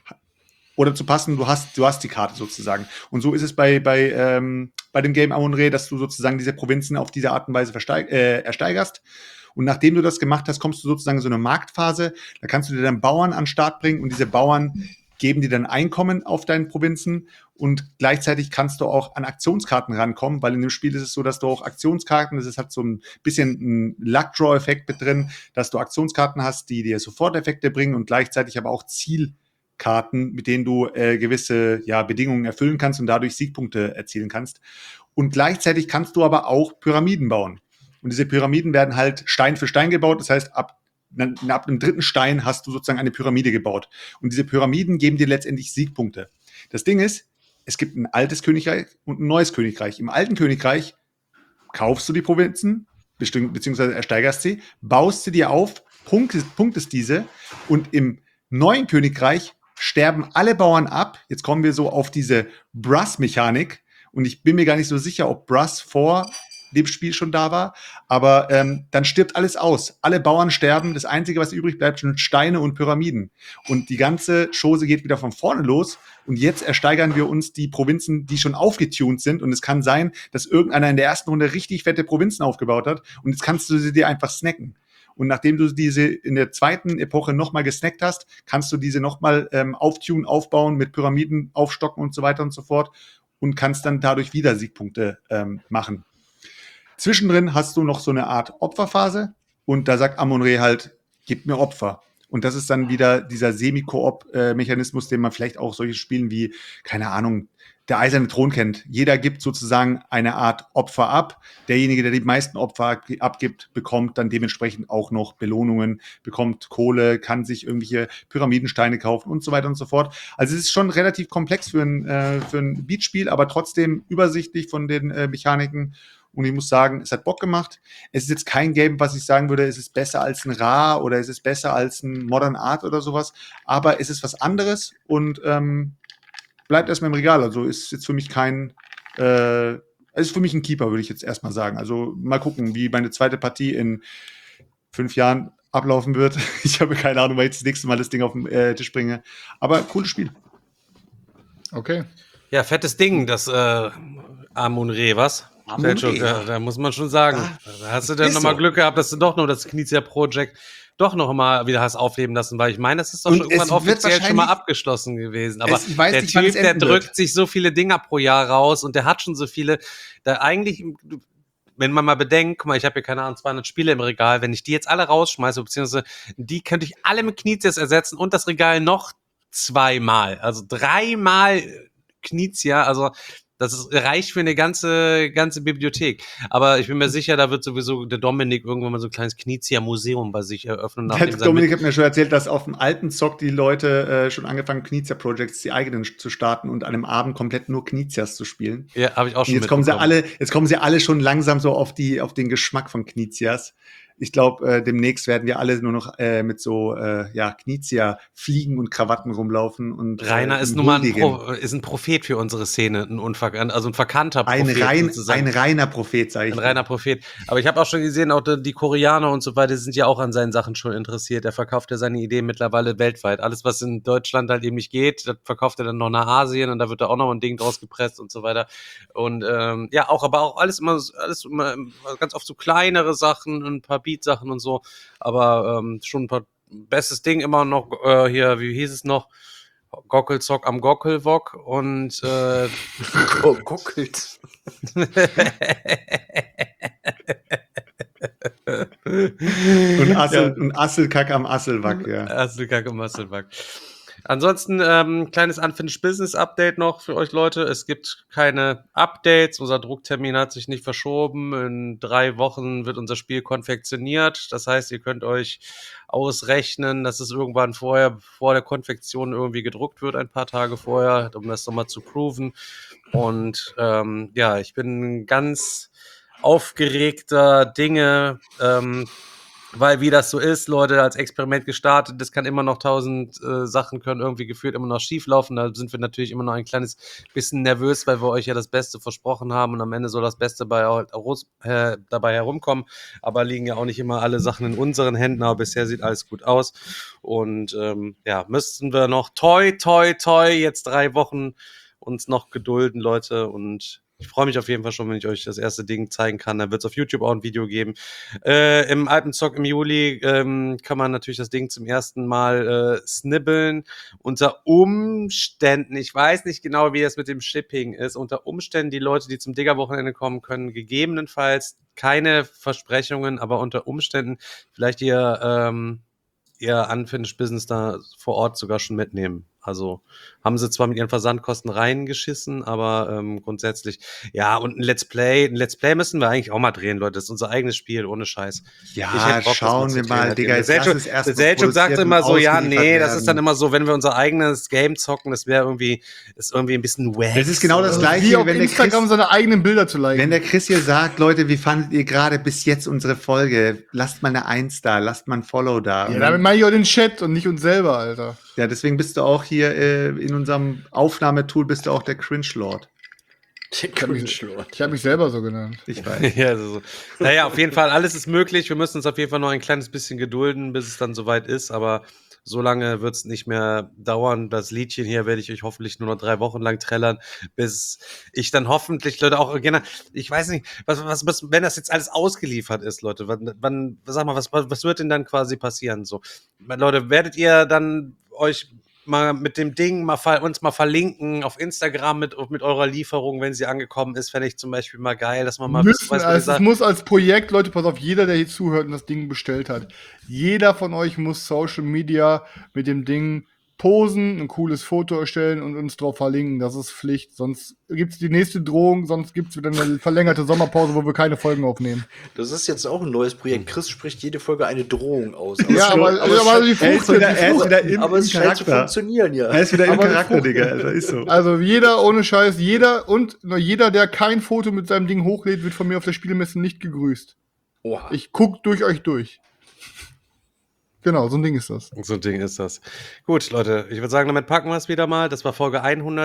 oder zu passen, du hast die Karte sozusagen. Und so ist es bei dem Game Amun-Re, dass du sozusagen diese Provinzen auf diese Art und Weise ersteigerst. Und nachdem du das gemacht hast, kommst du sozusagen in so eine Marktphase. Da kannst du dir dann Bauern an den Start bringen und diese Bauern geben dir dann Einkommen auf deinen Provinzen und gleichzeitig kannst du auch an Aktionskarten rankommen, weil in dem Spiel ist es so, dass du auch Aktionskarten, das hat so ein bisschen einen Luck-Draw-Effekt mit drin, dass du Aktionskarten hast, die dir Soforteffekte bringen und gleichzeitig aber auch Zielkarten, mit denen du gewisse Bedingungen erfüllen kannst und dadurch Siegpunkte erzielen kannst. Und gleichzeitig kannst du aber auch Pyramiden bauen. Und diese Pyramiden werden halt Stein für Stein gebaut, das heißt, ab dem 3. Stein hast du sozusagen eine Pyramide gebaut. Und diese Pyramiden geben dir letztendlich Siegpunkte. Das Ding ist, es gibt ein altes Königreich und ein neues Königreich. Im alten Königreich kaufst du die Provinzen, beziehungsweise ersteigerst sie, baust sie dir auf, punktest diese und im neuen Königreich sterben alle Bauern ab. Jetzt kommen wir so auf diese Brass-Mechanik und ich bin mir gar nicht so sicher, ob Brass vor dem Spiel schon da war, aber dann stirbt alles aus. Alle Bauern sterben, das Einzige, was übrig bleibt, sind Steine und Pyramiden. Und die ganze Chose geht wieder von vorne los und jetzt ersteigern wir uns die Provinzen, die schon aufgetunt sind und es kann sein, dass irgendeiner in der ersten Runde richtig fette Provinzen aufgebaut hat und jetzt kannst du sie dir einfach snacken. Und nachdem du diese in der zweiten Epoche nochmal gesnackt hast, kannst du diese nochmal auftunen, aufbauen, mit Pyramiden aufstocken und so weiter und so fort und kannst dann dadurch wieder Siegpunkte machen. Zwischendrin hast du noch so eine Art Opferphase und da sagt Amun-Re halt, gib mir Opfer. Und das ist dann wieder dieser Semi-Koop-Mechanismus, den man vielleicht auch solche Spielen wie, keine Ahnung, der Eiserne Thron kennt. Jeder gibt sozusagen eine Art Opfer ab. Derjenige, der die meisten Opfer abgibt, bekommt dann dementsprechend auch noch Belohnungen, bekommt Kohle, kann sich irgendwelche Pyramidensteine kaufen und so weiter und so fort. Also es ist schon relativ komplex für ein Beatspiel, aber trotzdem übersichtlich von den Mechaniken. Und ich muss sagen, es hat Bock gemacht. Es ist jetzt kein Game, was ich sagen würde, es ist besser als ein Ra oder es ist besser als ein Modern Art oder sowas. Aber es ist was anderes und bleibt erstmal im Regal. Also ist jetzt für mich es ist für mich ein Keeper, würde ich jetzt erstmal sagen. Also mal gucken, wie meine zweite Partie in 5 Jahren ablaufen wird. Ich habe keine Ahnung, weil ich das nächste Mal das Ding auf den Tisch bringe. Aber cooles Spiel. Okay. Ja, fettes Ding, das Amun-Re, was? Amun-Re. Da muss man schon sagen. Da hast du dann ist nochmal so. Glück gehabt, dass du doch noch das Knizia Project doch noch mal wieder hast aufleben lassen, weil ich meine, das ist doch Und schon irgendwann es wird offiziell schon mal wahrscheinlich- abgeschlossen gewesen. Aber Ich weiß der nicht, wann es Typ, der enden wird. drückt sich so viele Dinger pro Jahr raus und der hat schon so viele, da eigentlich, wenn man mal bedenkt, guck mal, ich habe hier keine Ahnung, 200 Spiele im Regal, wenn ich die jetzt alle rausschmeiße, beziehungsweise die könnte ich alle mit Knizias ersetzen und das Regal noch 2-mal, also 3-mal Knizia, also das reicht für eine ganze Bibliothek. Aber ich bin mir sicher, da wird sowieso der Dominik irgendwann mal so ein kleines Knizia-Museum bei sich eröffnen. Der Dominik hat mir schon erzählt, dass auf dem alten Zock die Leute schon angefangen, Knizia-Projects, die eigenen zu starten und an einem Abend komplett nur Knizias zu spielen. Ja, habe ich auch Und schon jetzt kommen sie alle schon langsam so auf den Geschmack von Knizias. Ich glaube, demnächst werden wir alle nur noch mit so Knizia-Fliegen und Krawatten rumlaufen. Und Rainer ist ihm nun mal huldigen. ist ein Prophet für unsere Szene, ein verkannter ein Prophet. reiner Prophet, sage ich. Ein reiner Prophet. Aber ich habe auch schon gesehen, auch die Koreaner und so weiter sind ja auch an seinen Sachen schon interessiert. Er verkauft ja seine Ideen mittlerweile weltweit. Alles, was in Deutschland halt eben nicht geht, das verkauft er dann noch nach Asien und da wird da auch noch ein Ding draus gepresst und so weiter. Und aber auch alles immer ganz oft so kleinere Sachen, ein paar Beat-Sachen und so. Aber schon ein paar bestes Ding immer noch hier, wie hieß es noch? Gockelzock am Gockelwok und Gockelt. Und Asselkack am Asselwack, ja. Asselkack am Asselwack. Ansonsten kleines Unfinished Business Update noch für euch Leute. Es gibt keine Updates. Unser Drucktermin hat sich nicht verschoben. In 3 Wochen wird unser Spiel konfektioniert. Das heißt, ihr könnt euch ausrechnen, dass es irgendwann vor der Konfektion irgendwie gedruckt wird, ein paar Tage vorher, um das nochmal zu proven. Und ich bin ganz aufgeregter Dinge, weil wie das so ist, Leute, als Experiment gestartet, das kann immer noch 1000 Sachen können irgendwie gefühlt immer noch schief laufen. Da sind wir natürlich immer noch ein kleines bisschen nervös, weil wir euch ja das Beste versprochen haben und am Ende soll das Beste dabei herumkommen. Aber liegen ja auch nicht immer alle Sachen in unseren Händen, aber bisher sieht alles gut aus. Und müssten wir noch toi jetzt 3 Wochen uns noch gedulden, Leute, und ich freue mich auf jeden Fall schon, wenn ich euch das erste Ding zeigen kann. Da wird es auf YouTube auch ein Video geben. Im Alpenzock im Juli kann man natürlich das Ding zum ersten Mal snibbeln. Unter Umständen, ich weiß nicht genau, wie das mit dem Shipping ist, unter Umständen die Leute, die zum Digger-Wochenende kommen, können gegebenenfalls keine Versprechungen, aber unter Umständen vielleicht ihr Unfinished Business da vor Ort sogar schon mitnehmen. Also haben sie zwar mit ihren Versandkosten reingeschissen, aber grundsätzlich, ja, und ein Let's Play müssen wir eigentlich auch mal drehen, Leute. Das ist unser eigenes Spiel, ohne Scheiß. Ja, Ich hätte Bock, schauen das wir zu mal, drehen. Digga. Der Selchuk sagt immer so, ja, nee, das ist dann immer so, wenn wir unser eigenes Game zocken, das wäre irgendwie ein bisschen wack. Es ist genau das Wie Gleiche, auf wenn Instagram seine eigenen Bilder zu liken. Wenn der Chris hier sagt, Leute, wie fandet ihr gerade bis jetzt unsere Folge? Lasst mal eine 1 da, lasst mal ein Follow da. Ja, damit meine ich auch den Chat und nicht uns selber, Alter. Ja, deswegen bist du auch hier in unserem Aufnahmetool bist du auch der Cringe-Lord. Der Cringe-Lord. Ich habe mich selber so genannt. Ich weiß. Ja, so. Naja, auf jeden Fall, alles ist möglich. Wir müssen uns auf jeden Fall noch ein kleines bisschen gedulden, bis es dann soweit ist. Aber So lange wird es nicht mehr dauern. Das Liedchen hier werde ich euch hoffentlich nur noch 3 Wochen lang trällern, bis ich dann hoffentlich, Leute, auch gerne, ich weiß nicht, was, wenn das jetzt alles ausgeliefert ist, Leute, sag mal, was wird denn dann quasi passieren? So, Leute, werdet ihr dann euch mal mit dem Ding uns mal verlinken auf Instagram mit eurer Lieferung, wenn sie angekommen ist, fände ich zum Beispiel mal geil, dass man mal Es muss als Projekt, Leute, pass auf, jeder, der hier zuhört und das Ding bestellt hat, jeder von euch muss Social Media mit dem Ding posen, ein cooles Foto erstellen und uns drauf verlinken. Das ist Pflicht. Sonst gibt es die nächste Drohung, sonst gibt es wieder eine verlängerte Sommerpause, wo wir keine Folgen aufnehmen. Das ist jetzt auch ein neues Projekt. Chris spricht jede Folge eine Drohung aus. Ja, aber die Frucht aber es scheint zu funktionieren, ja. Er ist wieder im Aber die Charakter, Frucht- Digga. Alter, ist so. Also jeder, ohne Scheiß, jeder, der kein Foto mit seinem Ding hochlädt, wird von mir auf der Spielmesse nicht gegrüßt. Oha. Ich guck durch euch durch. Genau, so ein Ding ist das. So ein Ding ist das. Gut, Leute, ich würde sagen, damit packen wir es wieder mal. Das war Folge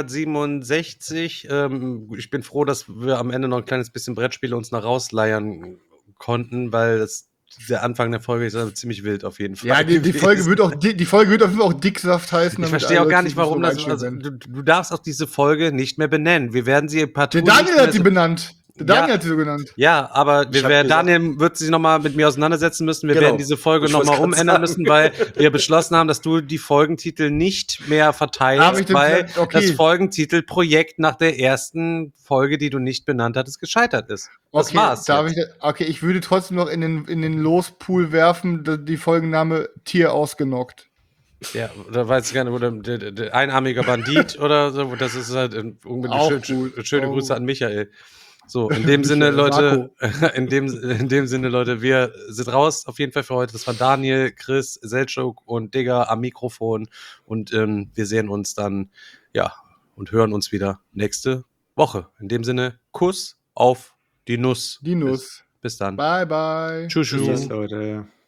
167. Ich bin froh, dass wir am Ende noch ein kleines bisschen Brettspiele uns noch rausleiern konnten, weil der Anfang der Folge ist ziemlich wild auf jeden Fall. Ja, die Folge wird auf jeden Fall auch Dicksaft heißen. Ich damit verstehe auch alle gar Leute nicht, warum die das. Folge Also, einstellen. du darfst auch diese Folge nicht mehr benennen. Wir werden sie partout. Der Daniel nicht mehr hat die benannt. Der Ja. Daniel hat sie so genannt. Ja, aber Ich hab gesagt- Daniel wird sich nochmal mit mir auseinandersetzen müssen. Wir Genau. werden diese Folge Ich nochmal wollt's grad umändern sagen. müssen, weil wir beschlossen haben, dass du die Folgentitel nicht mehr Hab verteilst, ich denn weil gesagt? Okay. das Folgentitelprojekt nach der ersten Folge, die du nicht benannt hattest, gescheitert ist. Das Okay, war's. ich würde trotzdem noch in den Lospool werfen, die Folgenname Tier ausgenockt. Ja, oder weiß ich gar nicht, oder der einarmiger Bandit oder so. Das ist halt Auch schöne gut. Grüße an Michael. So, in dem Sinne, Leute, Marco. in dem Sinne, Leute, wir sind raus auf jeden Fall für heute. Das war Daniel, Chris, Selchuk und Digger am Mikrofon und wir sehen uns dann, ja, und hören uns wieder nächste Woche. In dem Sinne, Kuss auf die Nuss. Die Nuss. Bis dann. Bye, bye. Tschüss. Tschüss, Leute.